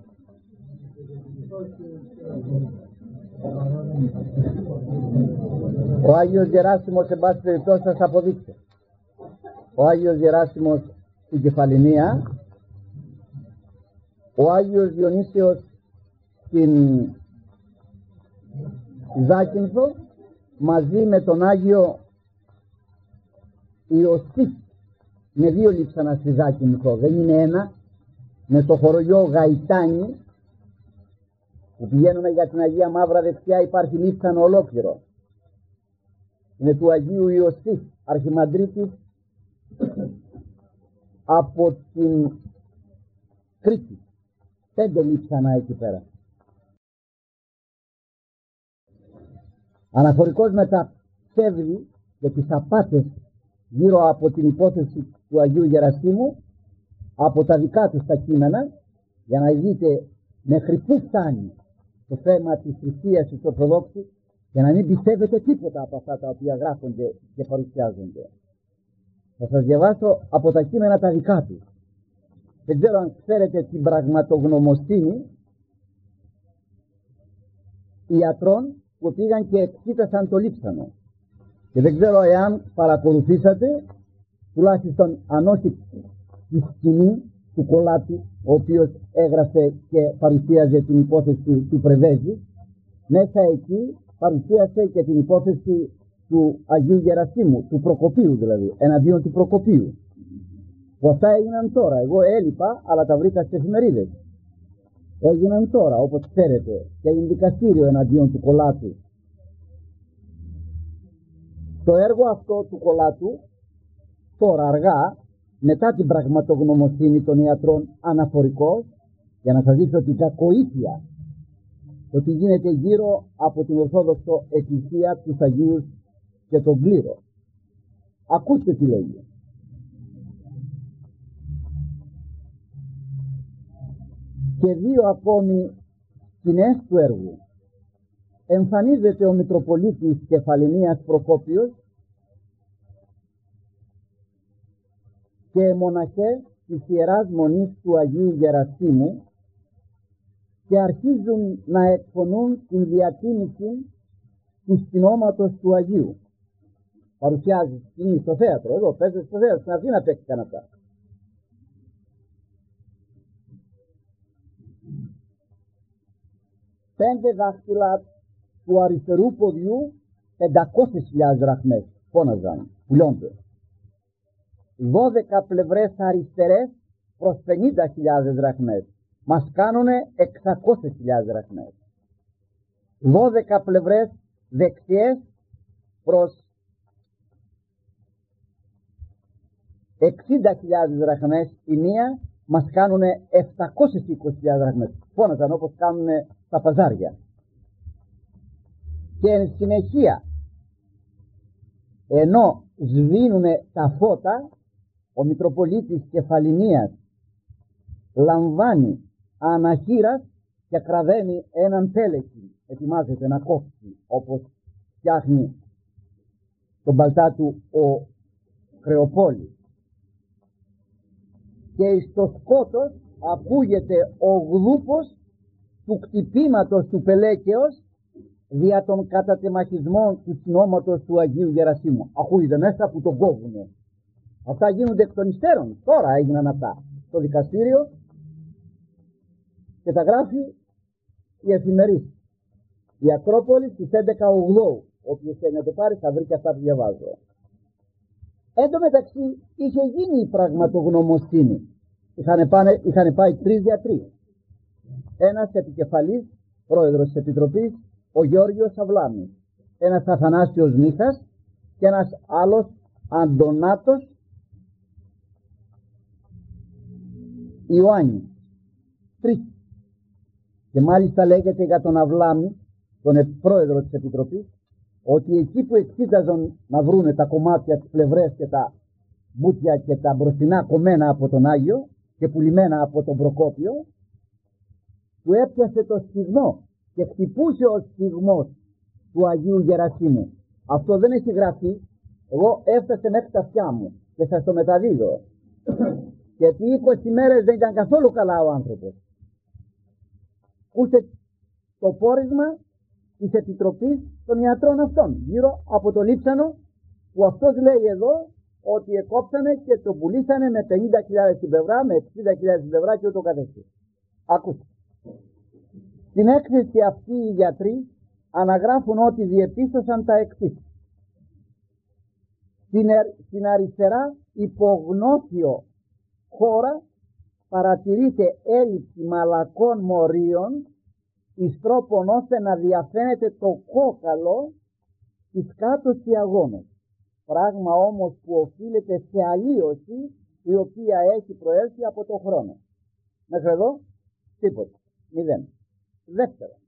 Ο Άγιος Γεράσιμος, σε πάση περιπτώσει, θα σας αποδείξω. Ο Άγιος Γεράσιμος στην Κεφαληνία, ο Άγιος Διονύσιος στην Ζάκυνθο, μαζί με τον Άγιο Ιωσήφ, με δύο λείψανα στη Ζάκυνθο, δεν είναι ένα, με το χωριό Γαϊτάνι, που πηγαίνουμε για την Αγία Μαύρα δεξιά, υπάρχει λείψανο ολόκληρο. Είναι του Αγίου Ιωσήφ, αρχιμαντρίτης από την Κρήτη. Πέντε λείψανα εκεί πέρα. Αναφορικός με τα ψεύδη και τις απάτες γύρω από την υπόθεση του Αγίου Γερασίμου, από τα δικά τους τα κείμενα, για να δείτε μέχρι πού φτάνει το θέμα της θρησκείας της Ορθοδόξου, για να μην πιστεύετε τίποτα από αυτά τα οποία γράφονται και παρουσιάζονται. Θα σας διαβάσω από τα κείμενα τα δικά τους. Δεν ξέρω αν ξέρετε την πραγματογνωμοσύνη ιατρών που πήγαν και εξήτασαν το λείψανο. Και δεν ξέρω εάν παρακολουθήσατε, τουλάχιστον αν όχι τη σκηνή του Κολάτη, ο οποίος έγραφε και παρουσίαζε την υπόθεση του Πρεβέζη, μέσα εκεί παρουσίασε και την υπόθεση του Αγίου Γερασίμου, του Προκοπίου δηλαδή, εναντίον του Προκοπίου. Που αυτά έγιναν τώρα. Εγώ έλειπα, αλλά τα βρήκα στις εφημερίδες. Έγιναν τώρα, όπως ξέρετε, και είναι δικαστήριο εναντίον του Κολάτου. Το έργο αυτό του Κολάτου, τώρα αργά, μετά την πραγματογνωμοσύνη των ιατρών αναφορικός, για να σας δείξω την κακοήθεια, ότι γίνεται γύρω από την Ορθόδοξο Εκκλησία, τους Αγίους και τον κλήρο. Ακούστε τι λέγει. Και δύο ακόμη σκηνές του έργου. Εμφανίζεται ο Μητροπολίτης Κεφαληνίας Προκόπιος και μοναχές της Ιεράς Μονής του Αγίου Γερασίμου και αρχίζουν να εκφωνούν την διατίμηση του σκηνώματος του Αγίου. Παρουσιάζει σκηνή στο θέατρο, εδώ παίζει στο θέατρο, στην Αθήνα παίξηκαν αυτά. Πέντε δάχτυλα του αριστερού ποδιού, πεντακόσιες χιλιάδες δραχμές, φώναζαν, πουλιώνται. Δώδεκα πλευρές αριστερές προς πενήντα χιλιάδες δραχμές, μας κάνουνε εξακόσιες χιλιάδες δραχμές. Δώδεκα πλευρές δεξιές προς εξήντα χιλιάδες δραχμές η μία, μας κάνουνε επτακόσιες είκοσι χιλιάδες δραχμές. Φώναζαν όπως κάνουνε στα παζάρια. Και εν συνεχεία, ενώ σβήνουνε τα φώτα, ο Μητροπολίτης Κεφαληνίας λαμβάνει αναχείρας και κραδένει έναν πέλεκι. Ετοιμάζεται να κόψει, όπως φτιάχνει τον παλτά του ο Κρεοπόλης. Και στο σκότος ακούγεται ο γλούπος του κτυπήματος του πελέκεως δια των κατατεμαχισμών του συνώματος του Αγίου Γερασίμου. Ακούγεται μέσα που τον κόβουνε. Αυτά γίνονται εκ των υστέρων. Τώρα έγιναν αυτά στο δικαστήριο και τα γράφει η εφημερίδα. Η Ακρόπολη στις έντεκα ογδόου. Όποιος θέλει να το πάρει θα βρει και αυτά που διαβάζω. Εν τω μεταξύ είχε γίνει η πραγματογνωμοσύνη. Είχαν, πάνε, είχαν πάει τρεις γιατροί. Ένας επικεφαλής, πρόεδρος της Επιτροπής, ο Γιώργος Σαβλάμης. Ένας Αθανάσιος Μίχας και ένας άλλος Αντωνάτος Ιωάννη. Τρεις. Και μάλιστα λέγεται για τον Αυλάμη, τον πρόεδρο της Επιτροπής, ότι εκεί που εξήταζαν να βρούνε τα κομμάτια, τις πλευρές και τα μπούτια και τα μπροστινά κομμένα από τον Άγιο και πουλημένα από τον Προκόπιο, του έπιασε το σφιγμό και χτυπούσε ο σφιγμός του Αγίου Γερασίμου. Αυτό δεν έχει γραφεί. Εγώ έφτασε μέχρι τα αυτιά μου και σας το μεταδίδω. Γιατί είκοσι μέρες δεν ήταν καθόλου καλά ο άνθρωπος. Ακούστε το πόρισμα της Επιτροπής των ιατρών αυτών γύρω από το λείψανο, που αυτός λέει εδώ ότι εκόψανε και το πουλήσανε με πενήντα χιλιάδες την πλευρά, με εξήντα χιλιάδες την πλευρά και ούτω καθεξής. Ακούστε. Στην έκθεση αυτή οι γιατροί αναγράφουν ότι διεπίστωσαν τα εξής. Στην, στην αριστερά υπογνώθιο χώρα παρατηρείται έλλειψη μαλακών μορίων εις τρόπον ώστε να διαφαίνεται το κόκαλο της κάτω της αγώνος. Πράγμα όμως που οφείλεται σε αλλίωση η οποία έχει προέλθει από το χρόνο. Μέχρι εδώ τίποτα, μηδέν. Δεύτερον,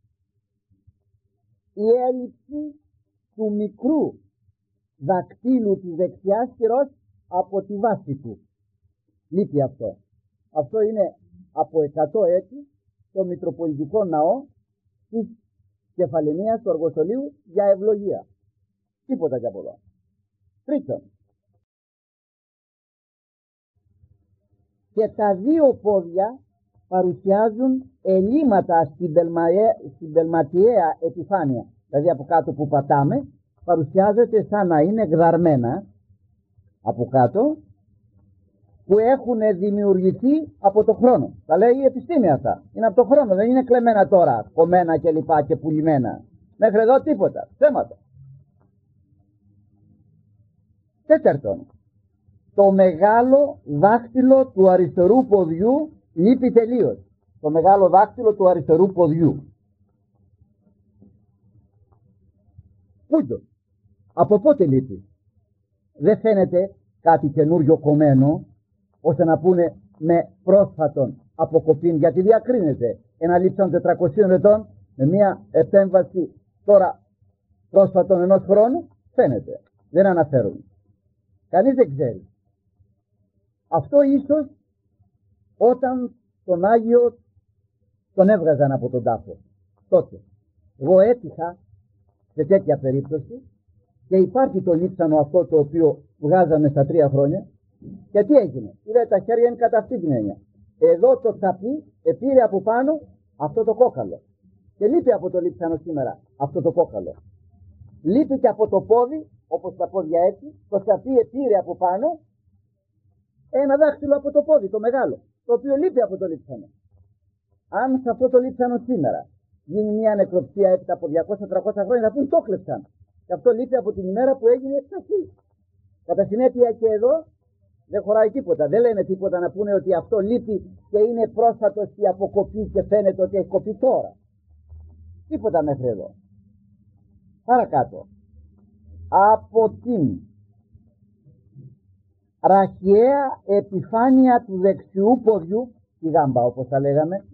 η έλλειψη του μικρού δακτύλου της δεξιάς χειρός από τη βάση του. Λείπει αυτό. Αυτό είναι από εκατό έτη το Μητροπολιτικό Ναό της Κεφαλαινίας του Αργοστολίου για ευλογία. Τίποτα και από εδώ. Τρίτον, και τα δύο πόδια παρουσιάζουν ελλείμματα στην, πελμαε, στην πελματιαία επιφάνεια. Δηλαδή από κάτω που πατάμε παρουσιάζεται σαν να είναι γδαρμένα από κάτω, που έχουν δημιουργηθεί από το χρόνο. Τα λέει η επιστήμη αυτά. Είναι από το χρόνο, δεν είναι κλεμμένα τώρα, κομμένα και λοιπά και πουλημένα. Μέχρι εδώ τίποτα, θέματα. Τέταρτον, το μεγάλο δάχτυλο του αριστερού ποδιού λείπει τελείως. Το μεγάλο δάχτυλο του αριστερού ποδιού. Πούντο. Από πότε λείπει? Δεν φαίνεται κάτι καινούριο κομμένο, ώστε να πούνε με πρόσφατον αποκοπήν, γιατί διακρίνεται ένα λείψαν τετρακοσίων ετών με μια επέμβαση τώρα πρόσφατον ενός χρόνου. Φαίνεται, δεν αναφέρουν, κανείς δεν ξέρει. Αυτό ίσως όταν τον Άγιο τον έβγαζαν από τον τάφο τότε. Εγώ έτυχα σε τέτοια περίπτωση και υπάρχει το λείψανο αυτό το οποίο βγάζαμε στα τρία χρόνια. Και τι έγινε? Είδα τα χέρια είναι κατά αυτή την έννοια. Εδώ το τσαπί επήρε από πάνω αυτό το κόκαλο. Και λείπει από το λείψανο σήμερα αυτό το κόκαλο. Λείπει και από το πόδι, όπως τα πόδια έτσι, το τσαπί επήρε από πάνω ένα δάχτυλο από το πόδι, το μεγάλο, το οποίο λείπει από το λείψανο. Αν σε αυτό το λείψανο σήμερα γίνει μια νεκροψία έπειτα από διακόσια με τριακόσια χρόνια, θα πούν το κλέψαν. Και αυτό λείπει από την ημέρα που έγινε εξαφή. Κατά συνέπεια και εδώ δεν χωράει τίποτα. Δεν λένε τίποτα να πούνε ότι αυτό λείπει και είναι πρόσφατο στη αποκοπή και φαίνεται ότι έχει κοπεί τώρα. Τίποτα μέχρι εδώ. Παρακάτω. Από την ραχιαία επιφάνεια του δεξιού ποδιού, τη γάμπα όπως τα λέγαμε,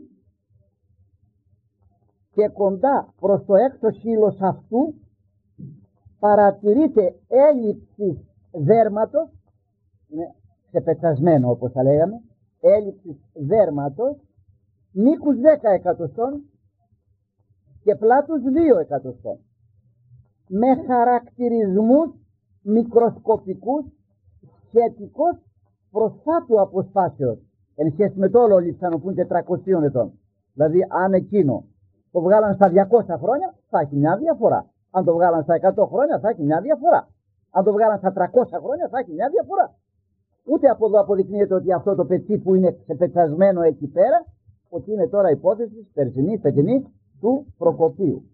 και κοντά προς το έξω χείλος αυτού παρατηρείται έλλειψη δέρματος, είναι ξεπετσασμένο όπως θα λέγαμε, έλλειψη δέρματος, μήκους δέκα εκατοστών και πλάτους δύο εκατοστών, με χαρακτηρισμούς μικροσκοπικούς σχετικώς προσφάτου αποσπάσεως εν σχέση με το όλο λείψανο που είναι τετρακοσίων ετών. Δηλαδή αν εκείνο το βγάλαν στα διακόσια χρόνια θα έχει μια διαφορά. Αν το βγάλαν στα εκατό χρόνια θα έχει μια διαφορά. Αν το βγάλαν στα τριακόσια χρόνια θα έχει μια διαφορά. Ούτε από εδώ αποδεικνύεται ότι αυτό το πετσί που είναι ξεπετσασμένο εκεί πέρα, ότι είναι τώρα υπόθεση περσινή, φετινή του Προκοπίου.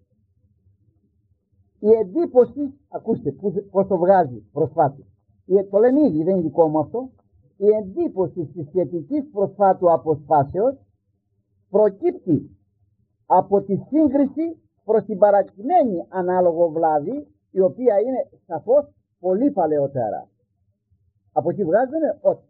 Η εντύπωση, ακούστε πώς το βγάζει προσφάτου. Το λένε ήδη, δεν είναι δικό μου αυτό. Η εντύπωση της σχετικής προσφάτου αποσπάσεως προκύπτει από τη σύγκριση προς την παρακειμένη ανάλογο βλάβη, η οποία είναι σαφώς πολύ παλαιότερα. Από εκεί βγάζουν ότι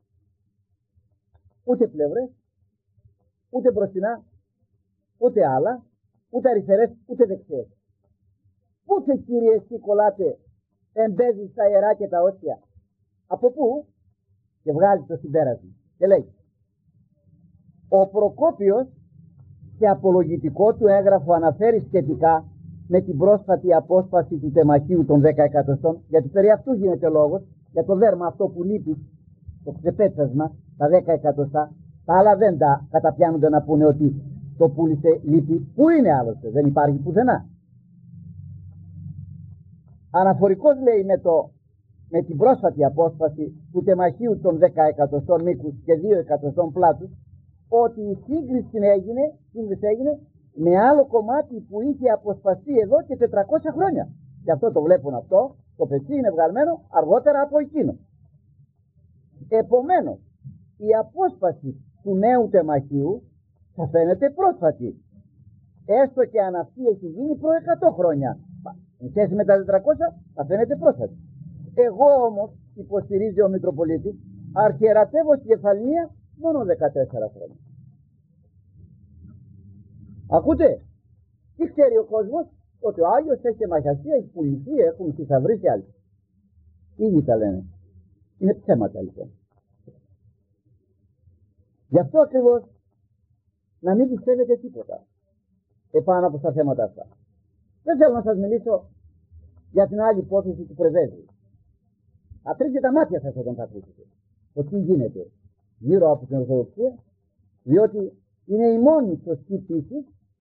ούτε πλευρές, ούτε μπροστινά, ούτε άλλα, ούτε αριστερές, ούτε δεξιές. Πού κύριε εσύ κολλάτε, εμπέζει στα ιερά και τα όσια? Από πού? Και βγάζει το συμπέρασμα και λέει: ο Προκόπιος σε απολογητικό του έγγραφο αναφέρει σχετικά με την πρόσφατη απόσπαση του τεμαχίου των δέκα εκατοστών, γιατί περί αυτού γίνεται λόγος, για το δέρμα αυτό που λείπει, το ξεπέτσασμα, τα δέκα εκατοστά. Τα άλλα δεν τα καταπιάνονται να πούνε ότι το πούλησε, λείπει. Πού είναι άλλωστε? Δεν υπάρχει πουθενά. Αναφορικός λέει με, το, με την πρόσφατη απόσπαση του τεμαχίου των δέκα εκατοστών μήκους και δύο εκατοστών πλάτους, ότι η σύγκριση έγινε, σύγκριση έγινε με άλλο κομμάτι που είχε αποσπαστεί εδώ και τετρακόσια χρόνια. Και αυτό το βλέπουν αυτό, το πετσί είναι βγαλμένο αργότερα από εκείνο. Επομένως, η απόσπαση του νέου τεμαχίου θα φαίνεται πρόσφατη, έστω και αν αυτή έχει γίνει προ εκατό χρόνια. Εν σχέση με τα τετρακόσια θα φαίνεται πρόσφατη. Εγώ όμως, υποστηρίζει ο Μητροπολίτης, αρχιερατεύω στη Κεφαλονία μόνο δεκατέσσερα χρόνια. Ακούτε, τι ξέρει ο κόσμος? Ότι ο Άγιος έχει μαχιαστεί, έχει πουληθεί, έχουν θησαυρίσει άλλοι. Ήδη τα λένε. Είναι ψέματα λοιπόν. Γι' αυτό ακριβώς να μην πιστεύετε τίποτα επάνω από στα θέματα αυτά. Δεν θέλω να σας μιλήσω για την άλλη υπόθεση του πρεβέζου. Ατρίξτε τα μάτια σας όταν θα ακούσετε το τι γίνεται γύρω από την Ορθοδοξία, διότι είναι η μόνη σωστή πίστη,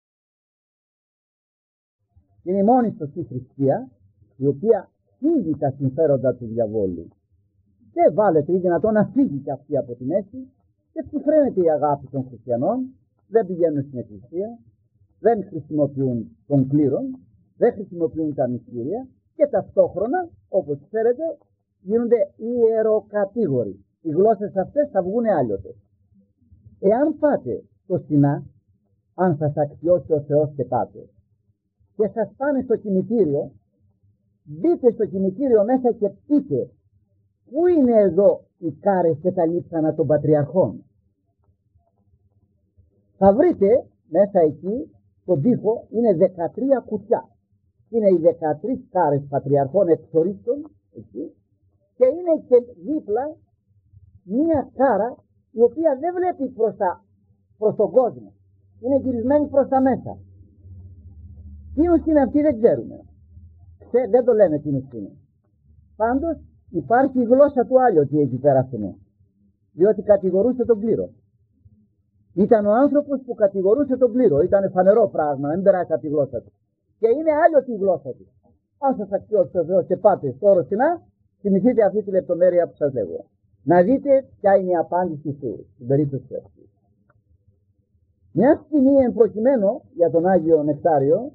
είναι η μόνη σωστή θρησκεία η οποία φύγει τα συμφέροντα του διαβόλου και βάλετε ή δυνατόν να φύγει και αυτή από την αίσθηση και ψυχραίνεται η αγάπη των χριστιανών, δεν πηγαίνουν στην εκκλησία, δεν χρησιμοποιούν τον κλήρον, δεν χρησιμοποιούν τα μυστήρια και ταυτόχρονα, όπως ξέρετε, γίνονται ιεροκατήγοροι. Οι γλώσσες αυτές θα βγουν άλλοτε. Εάν πάτε στο Σινά, αν σας αξιώσει ο Θεός και πάτε, και σας πάνε στο κημητήριο, μπείτε στο κημητήριο μέσα και πείτε πού είναι εδώ οι κάρες και τα λείψανα των πατριαρχών. Θα βρείτε μέσα εκεί στον τοίχο είναι δεκατρία κουτιά. Είναι οι δεκατρείς κάρες πατριαρχών εξορίστων εκεί, και είναι και δίπλα μία κάρα η οποία δεν βλέπει προς, τα, προς τον κόσμο. Είναι γυρισμένη προς τα μέσα. Τίνος είναι αυτή δεν ξέρουμε. Ξέ, δεν το λένε τίνος είναι. Πάντως υπάρχει η γλώσσα του Άλλοτη εκεί πέρα αυτήν. Διότι κατηγορούσε τον κλήρο. Ήταν ο άνθρωπος που κατηγορούσε τον κλήρο. Ήταν φανερό πράγμα, δεν περάσει από τη γλώσσα του. Και είναι Άλλοτη η γλώσσα του. Αν σας αξιώσει ο Θεός και πάτε στο όρο Σινά, θυμηθείτε αυτή τη λεπτομέρεια που σας λέγω. Να δείτε ποια είναι η απάντηση του στην περίπτωση αυτή. Μια στιγμή εν προκειμένου για τον Άγιο Νεκτάριο,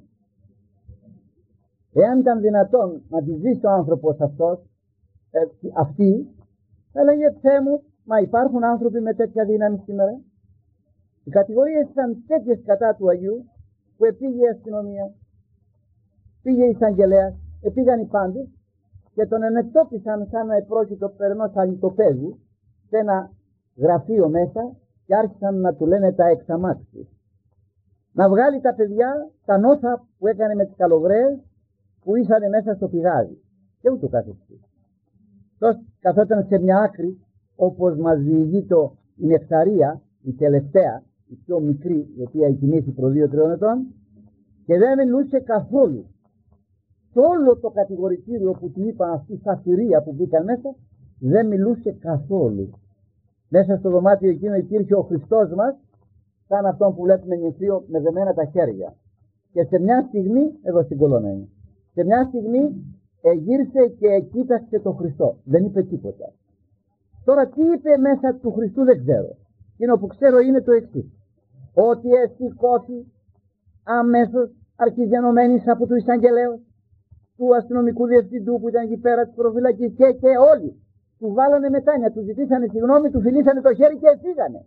εάν ήταν δυνατόν να τη ζήσει ο άνθρωπος αυτός, ε, αυτή, θα έλεγε Θεέ μου, μα υπάρχουν άνθρωποι με τέτοια δύναμη σήμερα. Οι κατηγορίες ήταν τέτοιες κατά του Αγίου, που επήγε η αστυνομία, πήγε η εισαγγελέας, επήγαν οι πάντες και τον ενετόπισαν σαν να επρόκειτο περνός αλυτοπαίδι σε ένα γραφείο μέσα και άρχισαν να του λένε τα εξαμάξεις. Να βγάλει τα παιδιά, τα νόθα που έκανε με τις καλογρέες που ήσανε μέσα στο πηγάδι και ούτω καθεξής. Τόσο καθόταν σε μια άκρη, όπως μας διηγεί το η Νεκταρία, η τελευταία, η πιο μικρή, η οποία έχει μύθει προ δύο τριών ετών, και δεν μιλούσε καθόλου. Σε όλο το κατηγορητήριο που του είπαν αυτή στα θηρία που μπήκαν μέσα, δεν μιλούσε καθόλου. Μέσα στο δωμάτιο εκείνο υπήρχε ο Χριστός μας, σαν αυτόν που βλέπουμε νηφίο με δεμένα τα χέρια. Και σε μια στιγμή, εδώ στην κολόνα είναι, σε μια στιγμή εγύρισε και κοίταξε τον Χριστό. Δεν είπε τίποτα. Τώρα τι είπε μέσα του Χριστού δεν ξέρω. Εκείνο που ξέρω είναι το εξής. Ότι εσηκώθη αμέσως αρχιζενωμένης από του εισαγγελέου, του αστυνομικού διευθυντού που ήταν εκεί πέρα της προφυλακής και, και όλοι του βάλανε μετάνια, του ζητήσανε συγγνώμη, του φιλήσανε το χέρι και φύγανε.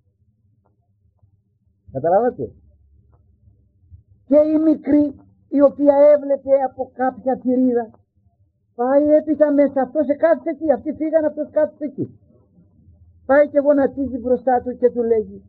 Καταλάβατε. Και η μικρή η οποία έβλεπε από κάποια θηρίδα πάει έπειτα μέσα, αυτός κάθισε εκεί, αυτοί φύγανε, αυτός κάθισε εκεί. Πάει και γονατίζει μπροστά του και του λέγει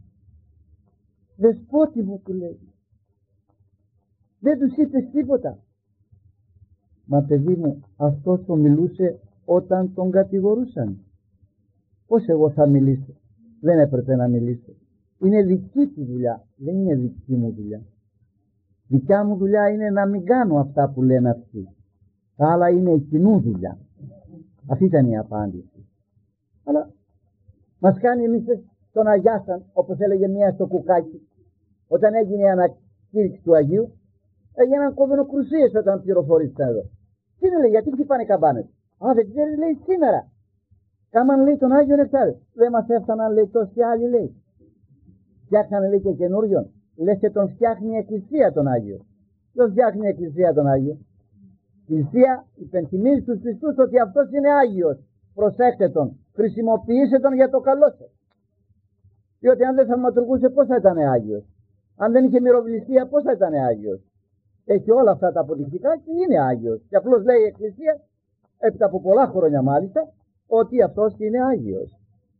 Δεσπότη μου, του λέγει, δεν τους είπες τίποτα. Μα παιδί μου, αυτός το μιλούσε όταν τον κατηγορούσαν. Πώς εγώ θα μιλήσω? Δεν έπρεπε να μιλήσω. Είναι δική του δουλειά, δεν είναι δική μου δουλειά. Δικιά μου δουλειά είναι να μην κάνω αυτά που λένε αυτοί. Τα άλλα είναι η κοινού δουλειά. Αυτή ήταν η απάντηση. Αλλά μας κάνει εμείς τον Αγιάσαν, όπως έλεγε μία στο κουκάκι, όταν έγινε η ανακήρυξη του Αγίου, έγιναν κοβενοκρουσίες όταν πληροφορήθηκαν εδώ. Τι λέει, γιατί χτυπάνε οι καμπάνες? Α, δεν ξέρει, λέει, σήμερα. Κάμαν, λέει, τον Άγιο Νεκτάριο. Δεν μας έφταναν, λέει, τόσοι άλλοι, λέει. Φτιάχνανε, λέει, και καινούριον. Λες και τον φτιάχνει η Εκκλησία τον Άγιο. Δεν φτιάχνει η Εκκλησία τον Άγιο. Η Εκκλησία υπενθυμίζει στους πιστούς ότι αυτός είναι Άγιος. Προσέξτε τον. Χρησιμοποιήστε τον για το καλό σας. Διότι αν δεν θαυματουργούσε, πώς θα ήταν Άγιος? Αν δεν είχε μυροβληστία, πώς θα ήταν Άγιος? Έχει όλα αυτά τα αποδεικτικά και είναι Άγιος. Και απλώς λέει η Εκκλησία, έπειτα από πολλά χρόνια μάλιστα, ότι αυτός είναι Άγιος.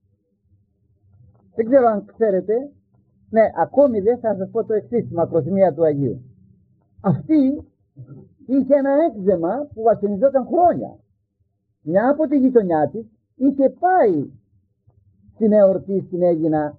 Δεν ξέρω αν ξέρετε, ναι, ακόμη δεν θα σας πω το εξής, τη μακροθυμία του Αγίου. Αυτή είχε ένα έκζεμα που βασανιζόταν χρόνια. Μια από τη γειτονιά της είχε πάει στην εορτή στην Αίγινα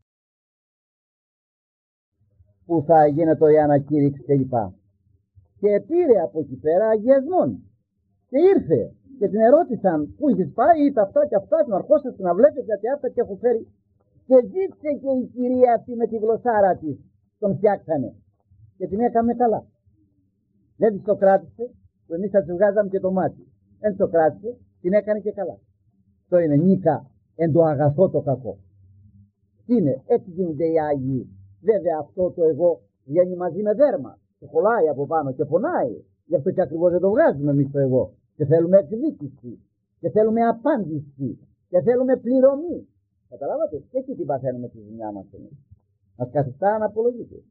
που θα γίνεται η ανακήρυξη κλπ. Και πήρε από εκεί πέρα αγιασμόν. Και ήρθε και την ερώτησαν πού είχες πάει, είπε αυτά και αυτά, την αρχόσαστε να βλέπετε γιατί αυτά και έχω φέρει. Και ζήτησε και η κυρία αυτή με τη γλωσσάρα της, τον φτιάξανε και την έκαμε καλά. Δεν της το κράτησε, που εμείς θα της βγάζαμε και το μάτι. Δεν το κράτησε, την έκανε και καλά. Αυτό είναι νίκα εν το αγαθό το κακό. Τι είναι, έτσι γίνονται οι Άγιοι. Βέβαια αυτό το εγώ βγαίνει μαζί με δέρμα. Και κολλάει από πάνω και πονάει. Γι' αυτό και ακριβώς δεν το βγάζουμε εμείς το εγώ. Και θέλουμε εκδίκηση. Και θέλουμε απάντηση. Και θέλουμε πληρωμή. Καταλάβατε, και εκεί την παθαίνουμε τη δουλειά μας εμείς. Μας καθιστά αναπολογίτες.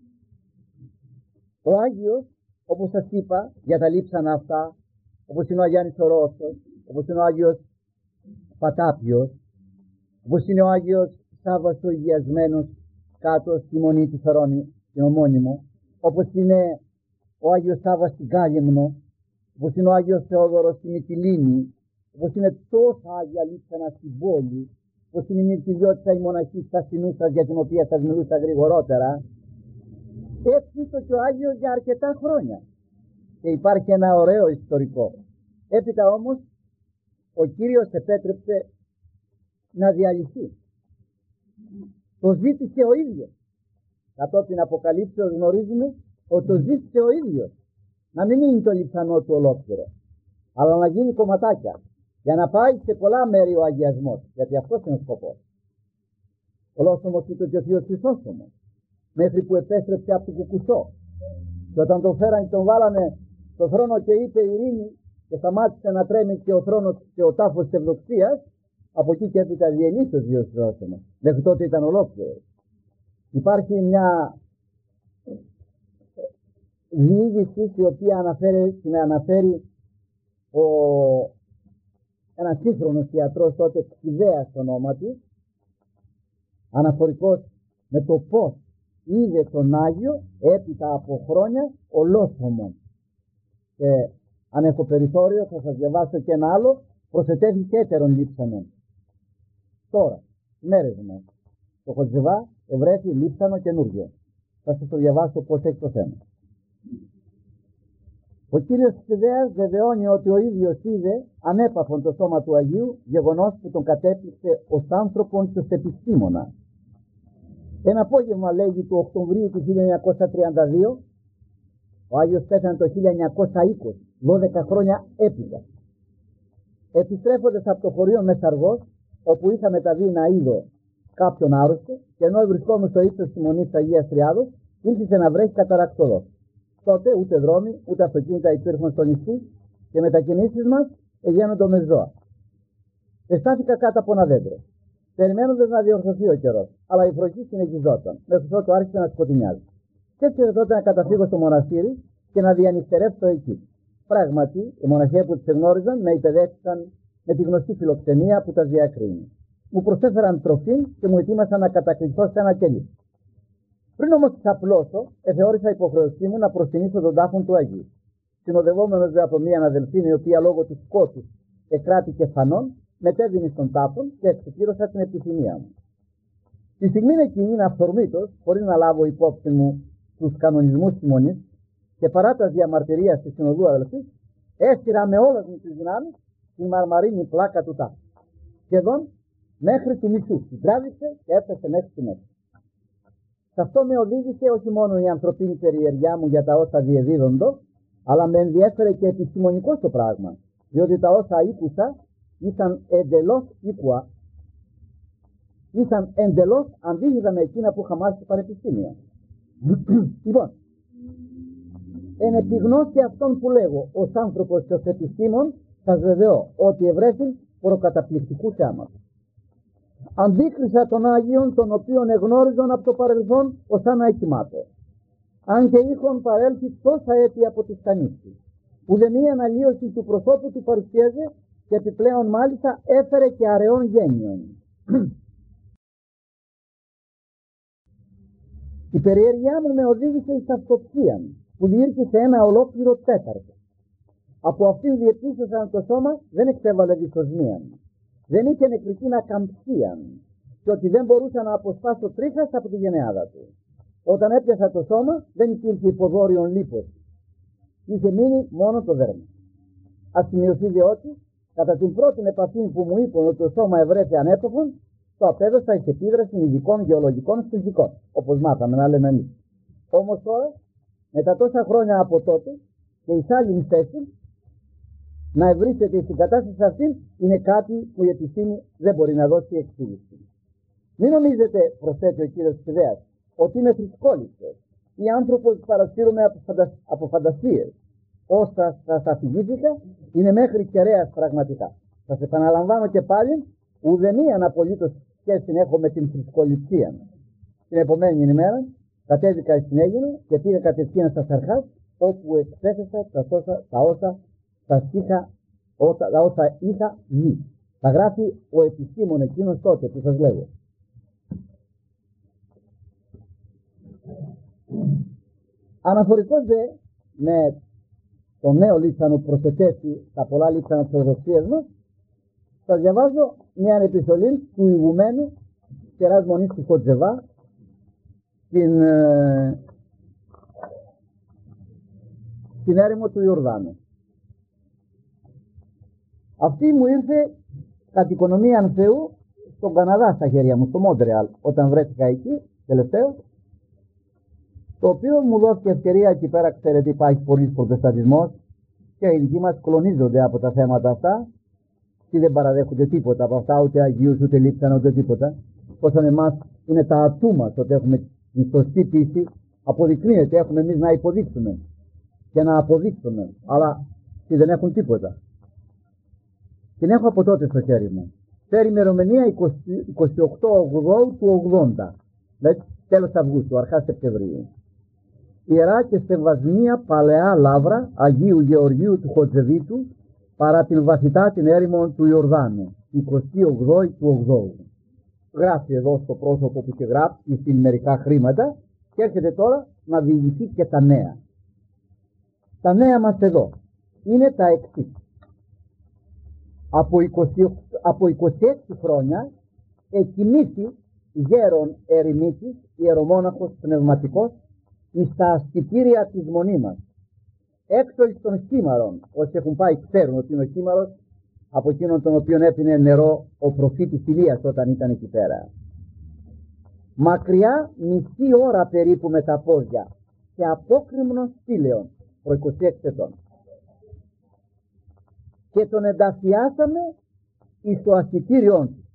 Ο Άγιος, όπως σας είπα, για τα λείψανα αυτά, όπως είναι ο Αγιάννης ο Ρώσος, όπως είναι ο Άγιος Πατάπιος, όπως είναι ο Άγιος Σάββας ο Υγειασμένος κάτω στη Μονή του Θερόνη, την ομώνυμο, όπως είναι ο Άγιος Σάββας στην Κάλυμνο, όπως είναι ο Άγιος Θεόδωρος στην Μυτιλήνη, όπως είναι τόσα Άγια λείψανα στην πόλη, όπως είναι η Μυρτιλιώτισσα η μοναχή στα Συνούσας για την οποία σας μιλούσα γρηγορότερα. Έτσι ήρθε και ο Άγιος για αρκετά χρόνια. Και υπάρχει ένα ωραίο ιστορικό. Έπειτα όμως ο Κύριος επέτρεψε να διαλυθεί. Το ζήτησε ο ίδιος. Κατόπιν Αποκαλύψεως γνωρίζουμε ότι το ζήτησε ο ίδιος. Να μην είναι το λιψανό του ολόκληρο, αλλά να γίνει κομματάκια. Για να πάει σε πολλά μέρη ο αγιασμός. Γιατί αυτός είναι ο σκοπός. Ολόσωμος ήταν και ο Θείος Χρυσόστομος. Μέχρι που επέστρεψε από τον Κουκουσό. Και όταν τον φέραν και τον βάλανε στο θρόνο και είπε ειρήνη και σταμάτησε να τρέμει και ο θρόνος και ο τάφος της ευδοξίας, από εκεί και έπειτα διελύσει ο Θείος Χρυσόστομος. Μέχρι τότε ήταν ολόκληρο. Υπάρχει μια διήγηση η οποία αναφέρει, αναφέρει ο, ένας σύγχρονος ιατρός τότε, Ξηδέας το όνομα του, αναφορικός με το πώς είδε τον Άγιο έπειτα από χρόνια ολόθωμον. Και αν έχω περιθώριο θα σας διαβάσω και ένα άλλο, προσετέθηκε έτερον λείψανον. Τώρα, μέρες μας, το Χοτζεβά ευρέθη λείψανο καινούργιο. Θα σας το διαβάσω πώς έχει το θέμα. Ο Κύριος Ξηδέας βεβαιώνει ότι ο ίδιος είδε ανέπαφον το σώμα του Αγίου, γεγονός που τον κατέπληξε ως άνθρωπον και ως επιστήμονα. Ένα απόγευμα, λέγει, του Οκτωβρίου του χίλια εννιακόσια τριάντα δύο, ο Άγιος πέθανε το χίλια εννιακόσια είκοσι, δώδεκα χρόνια έπειτα. Επιστρέφοντας από το χωρίο Μεσαργός, όπου είχα μεταβεί να είδω κάποιον άρρωστο, και ενώ βρισκόμουν στο ύψος της Μονής Αγίας Τριάδος, ήρθε να βρέχει καταρακτοδός. Τότε ούτε δρόμοι ούτε αυτοκίνητα υπήρχαν στο νησί και μετακινήσεις μας εγένοντο με ζώα. Εστάθηκα κάτω από ένα δέντρο, περιμένοντας να διορθωθεί ο καιρός, αλλά η βροχή συνεχιζόταν, μέχρι ότου άρχισε να σκοτεινιάζει. Και έτσι τότε να καταφύγω στο μοναστήρι και να διανυκτερεύσω εκεί. Πράγματι, οι μοναχοί που τις εγνώριζαν με υπεδέχθηκαν με τη γνωστή φιλοξενία που τα διακρίνει. Μου προσέφεραν τροφή και μου ετοίμασαν να κατακληθώ σε ένα κελί. Πριν όμως ξαπλώσω, εθεώρησα υποχρεωσή μου να προσκυνήσω τον τάφον του Αγίου. Συνοδευόμενος δε από μία αδελφίνη, η οποία λόγω του σκότους εκράτηκε φανών, μετέβηνε στον τάφον και εξεκύρωσα την επιθυμία μου. Τη στιγμή εκείνη, αυθορμήτως, χωρίς να λάβω υπόψη μου τους κανονισμούς της Μονής και παρά τα διαμαρτυρία της Συνοδού Αδελφής, έστειρα με όλες μου τις δυνάμεις τη μαρμαρίνη πλάκα του τάφου. Σχεδόν μέχρι του μισού, την τράβηξε και έφτασε μέχρι τη μέση. Σε αυτό με οδήγησε όχι μόνο η ανθρωπίνη περιεργιά μου για τα όσα διεδίδοντο, αλλά με ενδιέφερε και επιστημονικό το πράγμα, διότι τα όσα ήκουσα ήσαν εντελώς οίκουα, ήσαν εντελώς αντίθετα με εκείνα που είχα μάθει στο πανεπιστήμιο. Λοιπόν, εν επιγνώση αυτών που λέγω ως άνθρωπος και ως επιστήμον, σας βεβαιώ ότι ευρέθην προκαταπληκτικού θέματος. Αντίκρισα τον Άγιον, τον οποίον εγνώριζον από το παρελθόν ως αναεκοιμάτω. Αν και είχον παρέλθει τόσα έτη από τη στανίση, που δε μία αναλύωση του προσώπου του παρουσίαζε και επιπλέον μάλιστα έφερε και αραιών γένειων. Η περιέργειά μου με οδήγησε εις αυτοψίαν, που διήρκησε ένα ολόκληρο τέταρτο. Από αυτήν διεπίστωσαν το σώμα δεν εξέβαλε δυσοσμίαν, δεν είχε νεκρική ακαμψίαν, και ότι δεν μπορούσα να αποσπάσω τρίχας από τη γενεάδα του. Όταν έπιασα το σώμα δεν υπήρχε υποδόριον λίπος, είχε μείνει μόνο το δέρμα. Ας σημειωθεί διότι κατά την πρώτη επαφή που μου είπαν ότι το σώμα ευρέθη ανέπαφον, το απέδωσα εις επίδραση ειδικών γεωλογικών φυσικών, όπως μάθαμε να λέμε εμείς. Όμως τώρα, μετά τόσα χρόνια από τότε και εις άλλη θέση, να ευρίσκεται στην κατάσταση αυτή είναι κάτι που η επιστήμη δεν μπορεί να δώσει εξήγηση. Μην νομίζετε, προσθέτει ο κύριος της ιδέας, ότι είναι θρησκόληπτος ή άνθρωπος που παρασύρουμε από, φαντα... από φαντασίες. Όσα σας αφηγήθηκα είναι μέχρι κεραίας πραγματικά. Σας επαναλαμβάνω και πάλι, ουδεμίαν απολύτως σχέση έχω με την θρησκοληψία. Την επομένη ημέρα κατέβηκα στην Αίγυπτο και πήγα κατευθείαν στα Σαρχάς, όπου εξέθεσα τα όσα, τα όσα, τα είχα, όσα, τα όσα είχα δει. Θα γράφει ο επιστήμον εκείνος τότε που σας λέγω. Αναφορικός δε με το νέο λείψανο προσετέθη τα πολλά λείψανα της Ορθοδοξίας μας, θα διαβάζω μια επιστολή του ηγουμένου Κεράς Μονής του Χοτζεβά στην, ε, στην έρημο του Ιορδάνου. Αυτή μου ήρθε κατ' οικονομία Θεού στον Καναδά στα χέρια μου, στο Μόντρεαλ, όταν βρέθηκα εκεί τελευταίο, το οποίο μου δόθηκε ευκαιρία. Εκεί πέρα ξέρετε υπάρχει πολύς προτεσταντισμός και οι δικοί μας κλονίζονται από τα θέματα αυτά και δεν παραδέχονται τίποτα από αυτά, ούτε Αγίους, ούτε λείψανα, ούτε τίποτα. Όσον εμάς είναι τα ατού μας ότι έχουμε την σωστή πίστη, αποδεικνύεται, έχουμε εμείς να υποδείξουμε και να αποδείξουμε, αλλά και δεν έχουν τίποτα. Την έχω από τότε στο χέρι μου. Φέρει ημερομηνία είκοσι οκτώ Οκτωβρίου του ογδόντα, δηλαδή τέλος Αυγούστου, αρχάς Σεπτεμβρίου. Ιερά και στεβασμία παλαιά λάβρα Αγίου Γεωργίου του Χοτζεβίτου παρά την βαθυτά την έρημο του Ιορδάνου, εικοστή όγδοη του ογδόου. Γράφει εδώ στο πρόσωπο που είχε γράψει στην μερικά χρήματα και έρχεται τώρα να διηγηθεί και τα νέα. Τα νέα μας εδώ είναι τα εξής. Από είκοσι, από είκοσι έξι χρόνια εκοιμήθη γέρον ερημίτης, ιερομόναχος πνευματικός, εις τα ασκητήρια της μονή μας, έξω εις των χήμαρων. Όσοι έχουν πάει ξέρουν ότι είναι ο χήμαρος, από εκείνον τον οποίον έπινε νερό ο προφήτης Ηλίας όταν ήταν εκεί πέρα. Μακριά μισή ώρα περίπου με τα πόδια και απόκρημνος σπήλαιον, προ είκοσι έξι ετών. Και τον ενταφιάσαμε εις το ασκητήριον του.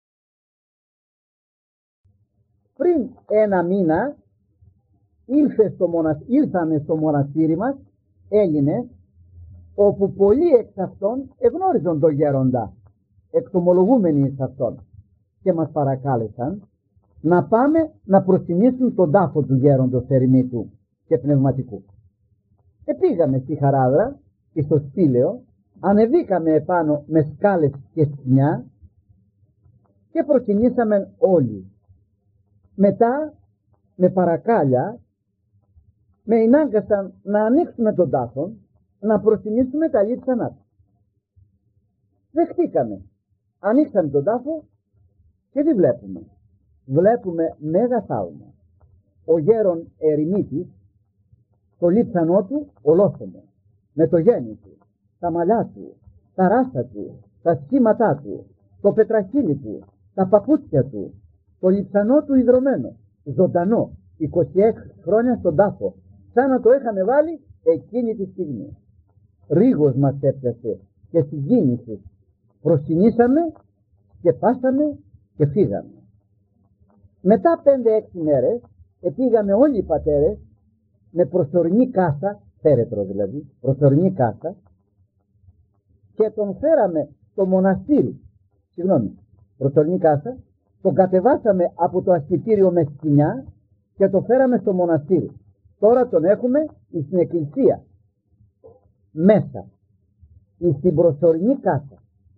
Πριν ένα μήνα ήλθε στο μονασ... ήλθαμε στο μοναστήρι μας Έλληνες, όπου πολλοί εξ αυτών εγνώριζαν τον γέροντα, εξομολογούμενοι εξ αυτών, και μας παρακάλεσαν να πάμε να προσκυνήσουν τον τάφο του γέροντος ερημίτου και πνευματικού. Επήγαμε στη Χαράδρα και στο Σπήλαιο, ανεβήκαμε επάνω με σκάλες και σκοινιά και προσκυνήσαμε όλοι. Μετά με παρακάλια με ενάγκασαν να ανοίξουμε τον τάφο, να προσκυνήσουμε τα λείψανά του. Δεχτήκαμε. Ανοίξαμε τον τάφο και τι βλέπουμε? Βλέπουμε μέγα θαύμα. Ο γέρον ερημίτης, το λείψανό του ολόθωμο, με το γέννη του, τα μαλλιά του, τα ράσα του, τα σχήματά του, το πετραχύλι του, τα παπούτσια του, το λειψανό του ιδρωμένο, ζωντανό, είκοσι έξι χρόνια στον τάφο, σαν να το είχαμε βάλει εκείνη τη στιγμή. Ρίγος μας έπιασε και συγκίνηση. Προσκυνήσαμε και πάσαμε και φύγαμε. Μετά πέντε έξι μέρες επήγαμε όλοι οι πατέρες με προσωρινή κάσα, φέρετρο δηλαδή, προσωρινή κάσα, και τον φέραμε στο μοναστήρι, συγγνώμη, προσωρινή κάσα, τον κατεβάσαμε από το ασκητήριο με σκοινιά και το φέραμε στο μοναστήρι. Τώρα τον έχουμε στην εκκλησία, μέσα, στην προσωρινή κάσα.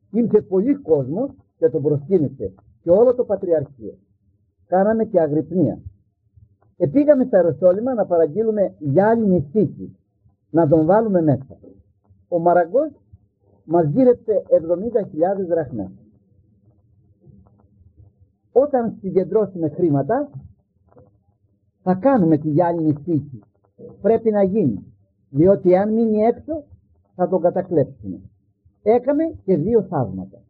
Ήρθε πολλοί κόσμος και τον προσκύνησε και όλο το Πατριαρχείο. Κάναμε και αγρυπνία. Επήγαμε στα Ιεροσόλυμα να παραγγείλουμε γυάλινη θήκη, να τον βάλουμε μέσα. Ο Μαραγκός μας γύρεψε εβδομήντα χιλιάδες δραχμές. Όταν συγκεντρώσουμε χρήματα, θα κάνουμε τη γυάλινη θήκη. Πρέπει να γίνει, διότι αν μείνει έξω θα τον κατακλέψουμε. Έκαμε και δύο θαύματα.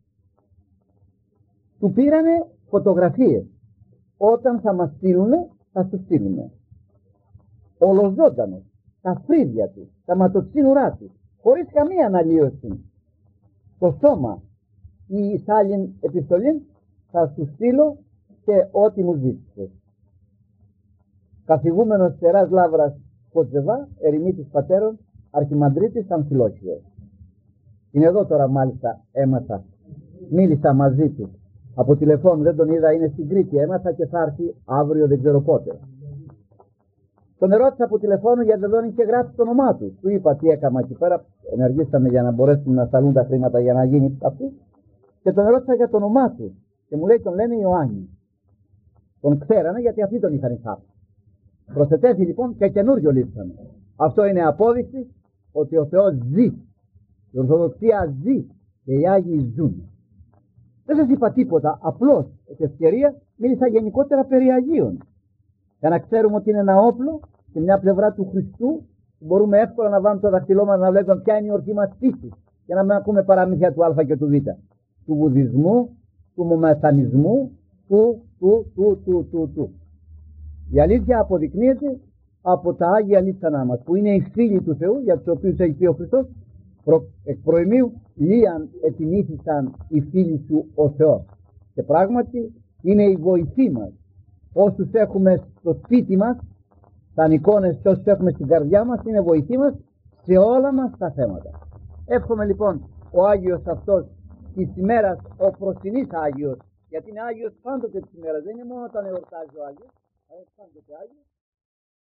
Του πήρανε φωτογραφίες. Όταν θα μας στείλουνε, θα του στείλουνε. Ολοζώντανος, τα φρύδια του, τα ματοξίνουρά του, χωρίς καμία αναλύωση. Το σώμα, η εισάλλην επιστολή, θα σου στείλω και ό,τι μου ζήτησε. Καθηγούμενος Τεράς Λαύρας Κοτζεβά, ερημίτης πατέρων, αρχιμανδρίτης Αμφιλόχιος. Είναι εδώ τώρα, μάλιστα έμαθα. Μίλησα μαζί του. Από τηλεφώνου, δεν τον είδα, είναι στην Κρήτη. Έμαθα και θα έρθει αύριο, δεν ξέρω πότε. Τον ερώτησα από τηλεφώνου γιατί εδώ είχε γράψει το όνομά του. Του είπα τι έκανα εκεί πέρα. Ενεργήσαμε για να μπορέσουν να σταλούν τα χρήματα για να γίνει αυτό. Και τον ερώτησα για το όνομά του. Και μου λέει τον λένε Ιωάννη. Τον ξέρανε γιατί αυτοί τον είχαν εισάψει. Προσετέθη λοιπόν και καινούριο λείψανε. Αυτό είναι απόδειξη ότι ο Θεός ζει. Η Ορθοδοξία ζει και οι Άγιοι ζουν. Δεν σας είπα τίποτα, απλώς επ' ευκαιρία μίλησα γενικότερα περί Αγίων. Για να ξέρουμε ότι είναι ένα όπλο σε μια πλευρά του Χριστού, μπορούμε εύκολα να βάλουμε το δαχτυλό μας να βλέπουμε ποια είναι η ορκή μας πίστη, για να μην ακούμε παραμύθια του Α και του Β. Του βουδισμού, του μομεθανισμού, του, του, του, του, του, του. Η αλήθεια αποδεικνύεται από τα Άγια Λείψανά μας, που είναι οι φίλοι του Θεού, για τους οποίους έχει πει ο Χριστός, προ, εκ προημίου λίαν ετιμήθησαν οι φίλοι σου ο Θεός. Και πράγματι είναι η βοηθή μας. Όσους έχουμε στο σπίτι μας, τα εικόνες και όσους έχουμε στην καρδιά μας, είναι βοηθή μας σε όλα μας τα θέματα. Εύχομαι λοιπόν ο Άγιος αυτός της ημέρας, ο προσκυνής Άγιος, γιατί είναι Άγιος πάντοτε της ημέρας, δεν είναι μόνο όταν εορτάζει ο Άγιος, αλλά είναι πάντοτε Άγιος.